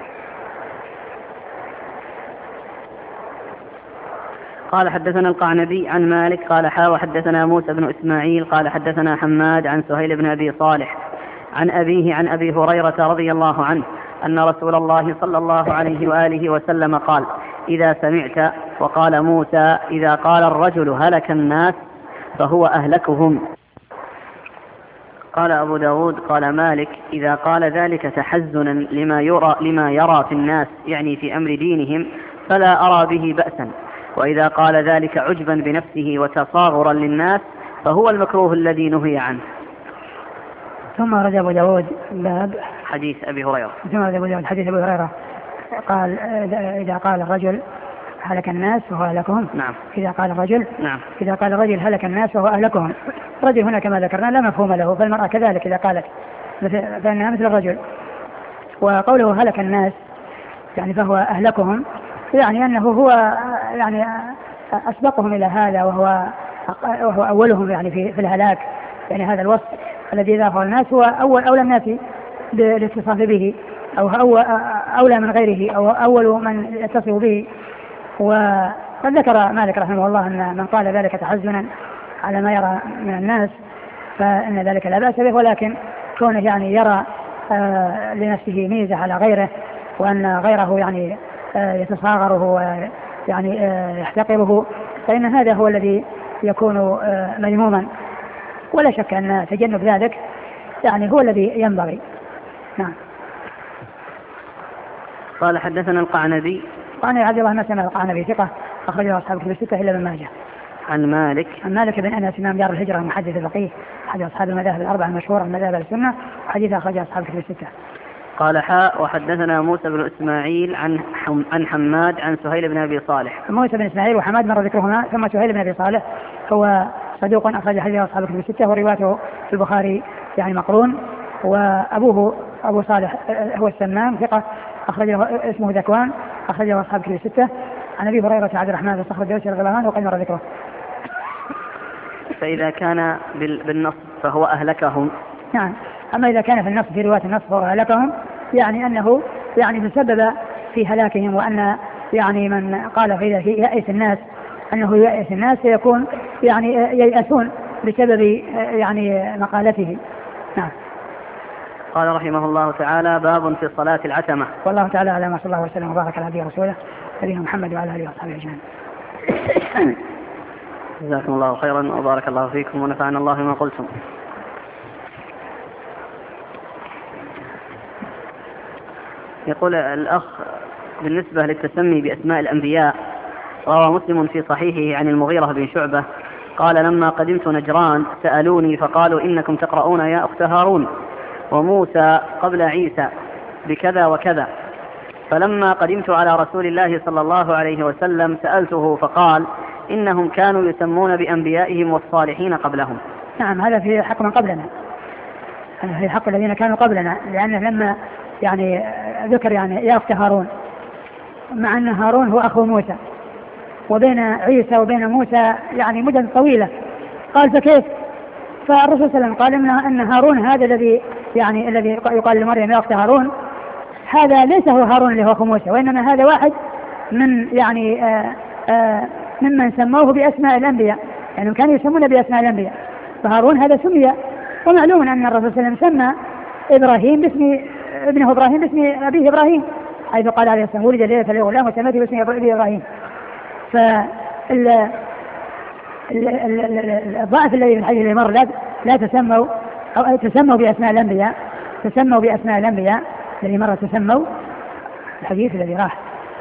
Speaker 2: قال حدثنا القعنبي عن مالك قال حا وحدثنا موسى بن إسماعيل قال حدثنا حماد عن سهيل بن أبي صالح عن أبيه عن أبي هريرة رضي الله عنه أن رسول الله صلى الله عليه وآله وسلم قال إذا سمعت وقال موسى إذا قال الرجل هلك الناس فهو أهلكهم. قال أبو داود قال مالك إذا قال ذلك تحزنا لما يرى, لما يرى في الناس يعني في أمر دينهم فلا أرى به بأسا، وإذا قال ذلك عجبا بنفسه وتصاغرا للناس فهو المكروه الذي نهي عنه.
Speaker 1: ثم رد أبو داود باب
Speaker 2: حديث أبي هريرة.
Speaker 1: ثم رد أبو داود حديث أبي هريرة قال إذا قال الرجل هلك الناس فهو أهلكهم.
Speaker 2: نعم.
Speaker 1: إذا قال الرجل
Speaker 2: نعم.
Speaker 1: إذا قال الرجل هلك الناس فهو أهلكهم. الرجل هنا كما ذكرنا لا مفهوم له، فالمرأة كذلك إذا قالت فإنها مثل الرجل. وقوله هلك الناس يعني فهو أهلكهم يعني أنه هو يعني أسبقهم إلى هذا، وهو وهو أولهم يعني في في الهلاك، يعني هذا الوصف الذي ضافه الناس هو أول أولى الناس بالاتصاف به، أو هو أولى من غيره، أو أول من يتصف به. وقد ذكر مالك رحمه الله أن من قال ذلك تحزنا على ما يرى من الناس فإن ذلك لا بأس به، ولكن كونه يعني يرى آه لنفسه ميزة على غيره، وأن غيره يعني آه يتصاغره ويعني آه يحتقره، فإن هذا هو الذي يكون آه مذموما، ولا شك أن تجنب ذلك يعني هو الذي ينبغي. نعم.
Speaker 2: قال حدثنا القعنبي.
Speaker 1: قال عبد الله بن سلمة القعنبي ثقة أخرجه أصحاب الكتب الستة إلا ابن ماجه.
Speaker 2: عن مالك.
Speaker 1: عن مالك بن أنس إمام دار الهجرة المحدث الفقيه أحد أصحاب المذاهب الأربعة المشهورة من مذاهب السنة، وحديث أخرجه أصحاب الكتب الستة.
Speaker 2: قال حاء وحدثنا موسى بن إسماعيل عن حم عن حماد عن سهيل بن أبي صالح.
Speaker 1: موسى بن إسماعيل وحماد مر ذكرهما، ثم سهيل بن أبي صالح هو صدوق أخرج حديثه أصحاب الكتب الستة، وروايته في البخاري يعني مقرون، وأبوه أبو صالح هو السمان ثقة أخرجه اسمه ذكوان أخرجه أصحاب الكتب الستة. عن أبي هريرة عبد الرحمن بن صخر الدوسي رضي الله عنه وقد مر ذكره.
Speaker 2: فإذا كان بالنص فهو أهلكهم.
Speaker 1: نعم. أما إذا كان في النص في رواية النص فهو أهلكهم يعني أنه يعني تسبب في هلاكهم، وأن يعني من قال في في يأس الناس أنه يأس الناس سيكون يعني ييأسون بسبب يعني مقالته. نعم.
Speaker 2: قال رحمه الله تعالى باب في صلاة العتمة.
Speaker 1: والله تعالى على ما صلى الله وسلم وبارك على عبده ورسوله نبينا محمد وعلى آله وصحبه أجمعين.
Speaker 2: جزاكم الله خيرا وبارك الله فيكم ونفعنا الله بما قلتم. يقول الأخ بالنسبة للتسمي بأسماء الأنبياء، روى مسلم في صحيحه عن المغيرة بن شعبة قال لما قدمت نجران سألوني فقالوا إنكم تقرؤون يا أخت هارون وموسى قبل عيسى بكذا وكذا، فلما قدمت على رسول الله صلى الله عليه وسلم سألته فقال إنهم كانوا يسمون بأنبيائهم والصالحين قبلهم.
Speaker 1: نعم. هذا في حق من قبلنا، في حق الذين كانوا قبلنا، لأنه لما يعني ذكر يعني يا أخت هارون مع أن هارون هو أخو موسى، وبين عيسى وبين موسى يعني مدة طويلة. قال فكيف؟ فالرسول صلى الله عليه وسلم قال أن هارون هذا الذي يعني الذي يقال لمريم يا أخت هارون، هذا ليس هو هارون اللي هو أخو موسى، وإنما هذا واحد من يعني آآ آآ ممن سموه بأسماء الأنبياء، يعني كانوا يسمون بأسماء الأنبياء، فهارون هذا سمي. ومعلوم أن الرسول صلى الله عليه وسلم سمى إبراهيم باسم ابنه إبراهيم باسم أبيه إبراهيم، حيث قال عليه السلام ولد ليلة الغلام وسميته باسم أبيه إبراهيم. فال الضعف الذي في الحديث اللي مر لا, لا تسموا أو تسموا بأسماء الأنبياء، تسموا بأسماء الأنبياء الذي مر تسموا الحديث الذي راح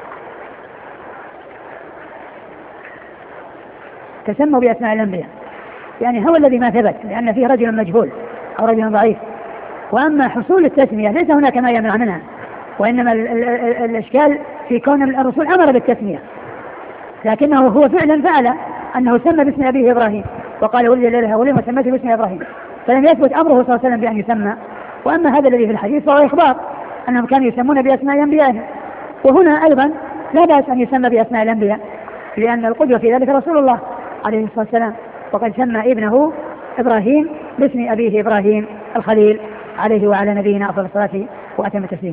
Speaker 1: تسموا بأسماء الأنبياء، يعني هو الذي ما ثبت لأن فيه رجل مجهول أو رجل ضعيف. وأما حصول التسمية ليس هناك ما يمنع منها، وإنما ال ال ال الإشكال في كون الرسول أمر بالتسمية، لكنه هو فعلا فعل أنه سمى باسم أبيه إبراهيم وقال ولد ليلة ولم وسمته باسم إبراهيم، فلم يثبت أمره صلى الله عليه وسلم بأن يسمى. وأما هذا الذي في الحديث فهو إخبار أنهم كانوا يسمون بأسماء أنبيائهم، وهنا أيضا لا بأس أن يسمى بأسماء الأنبياء، لأن القدوة في ذلك رسول الله عليه الصلاة والسلام، وقد سمى ابنه إبراهيم باسم أبيه إبراهيم الخليل عليه وعلى نبينا أفضل الصلاة وأتم التسليم.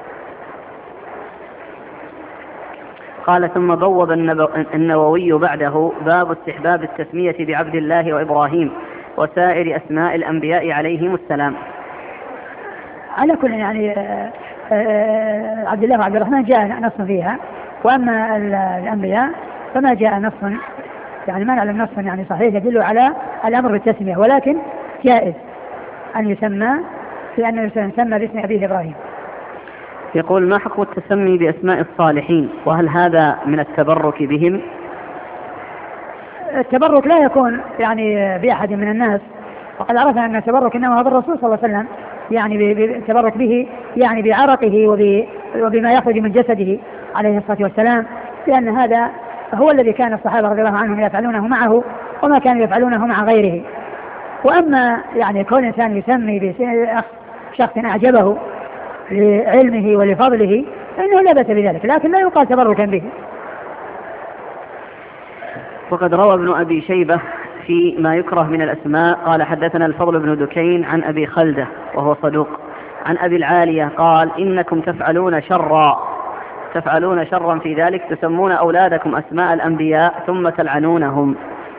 Speaker 2: قال ثم بوب النووي بعده باب استحباب التسمية بعبد الله وإبراهيم وسائر أسماء الأنبياء عليهم السلام.
Speaker 1: على كل يعني عبد الله وعبد الرحمن جاء نص فيها، وأما الأنبياء فما جاء نص، يعني ما نعلم نص يعني صحيح يدل على الأمر بالتسمية، ولكن جائز أن يسمى لأنه يسمى باسم أبيه إبراهيم.
Speaker 2: يقول ما حكم التسمي بأسماء الصالحين، وهل هذا من التبرك بهم؟
Speaker 1: التبرك لا يكون يعني بأحد من الناس، وقد عرفنا أن التبرك إنما هو بالرسول صلى الله عليه وسلم، يعني بالتبرك به يعني بعرقه وبما يخرج من جسده عليه الصلاة والسلام، لأن هذا هو الذي كان الصحابة رضي الله عنهم يفعلونه معه وما كانوا يفعلونه مع غيره. وأما يعني كون إنسان يسمي بشخص أعجبه لعلمه ولفضله فإنه لا بأس بذلك، لكن لا يقال تبركا به.
Speaker 2: وقد روى ابن أبي شيبة في ما يكره من الأسماء قال حدثنا الفضل بن دكين عن أبي خلدة وهو صدوق عن أبي العالية قال إنكم تفعلون شرا تفعلون شرا في ذلك تسمون أولادكم أسماء الأنبياء ثم تلعنونهم.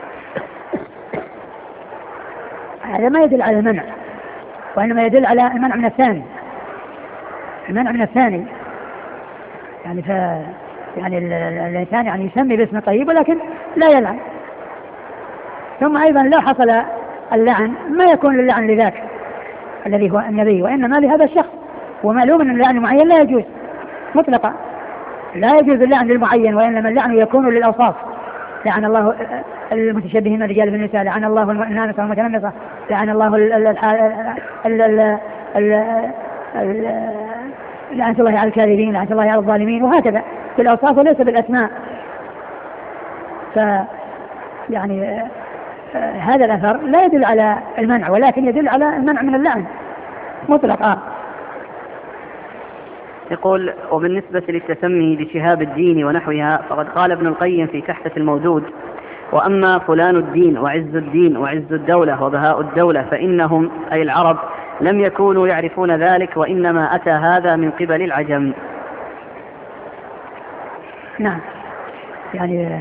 Speaker 1: هذا ما يدل على المنع، وإنما يدل على المنع من الثاني، المنع من الثاني يعني ف يعني الإنسان يعني يسمي باسم طيب ولكن لا يلعن. ثم أيضا لو حصل اللعن ما يكون للعن لذاك الذي هو النبي، وإنما لهذا الشخص، ومعلوم أن اللعن المعين لا يجوز مطلقا، لا يجوز اللعن للمعين، وإنما اللعن يكون للأوصاف. لعن الله المتشبهين الرجال بالنساء، لعن الله النامصة والمتنمصة، لعن الله لعنة الله على الكاذبين، لعنة الله على الظالمين، وهكذا بالأوصاف وليس بالأسماء. ف يعني هذا الأثر لا يدل على المنع، ولكن يدل على المنع من اللعن مطلقا.
Speaker 2: يقول وبالنسبة للتسمي بشهاب الدين ونحوها فقد قال ابن القيم في تحفة المودود وأما فلان الدين وعز الدين وعز الدولة وبهاء الدولة فإنهم أي العرب لم يكونوا يعرفون ذلك، وإنما أتى هذا من قبل العجم.
Speaker 1: نعم، يعني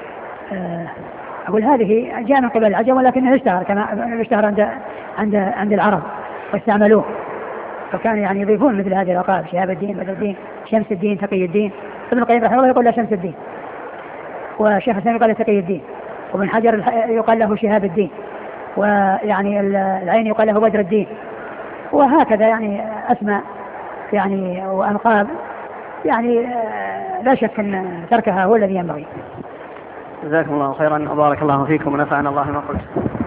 Speaker 1: أقول هذه جاء من قبل العجم، ولكنه اشتهر كما اشتهر عند عند عند العرب واستعملوه، فكان يعني يضيفون مثل هذه الألقاب شهاب الدين بدر الدين شمس الدين تقي الدين. ابن القيم رحمه الله يقول له شمس الدين، وشيخ الإسلام يقال له تقي الدين، وابن حجر يقال له شهاب الدين، ويعني العين يقال له بدر الدين، وهكذا يعني أسماء يعني وألقاب يعني لا شك أن تركها هو الذي ينبغي.
Speaker 2: جزاكم الله خيرا وبارك الله فيكم ونفعنا الله ما قلت.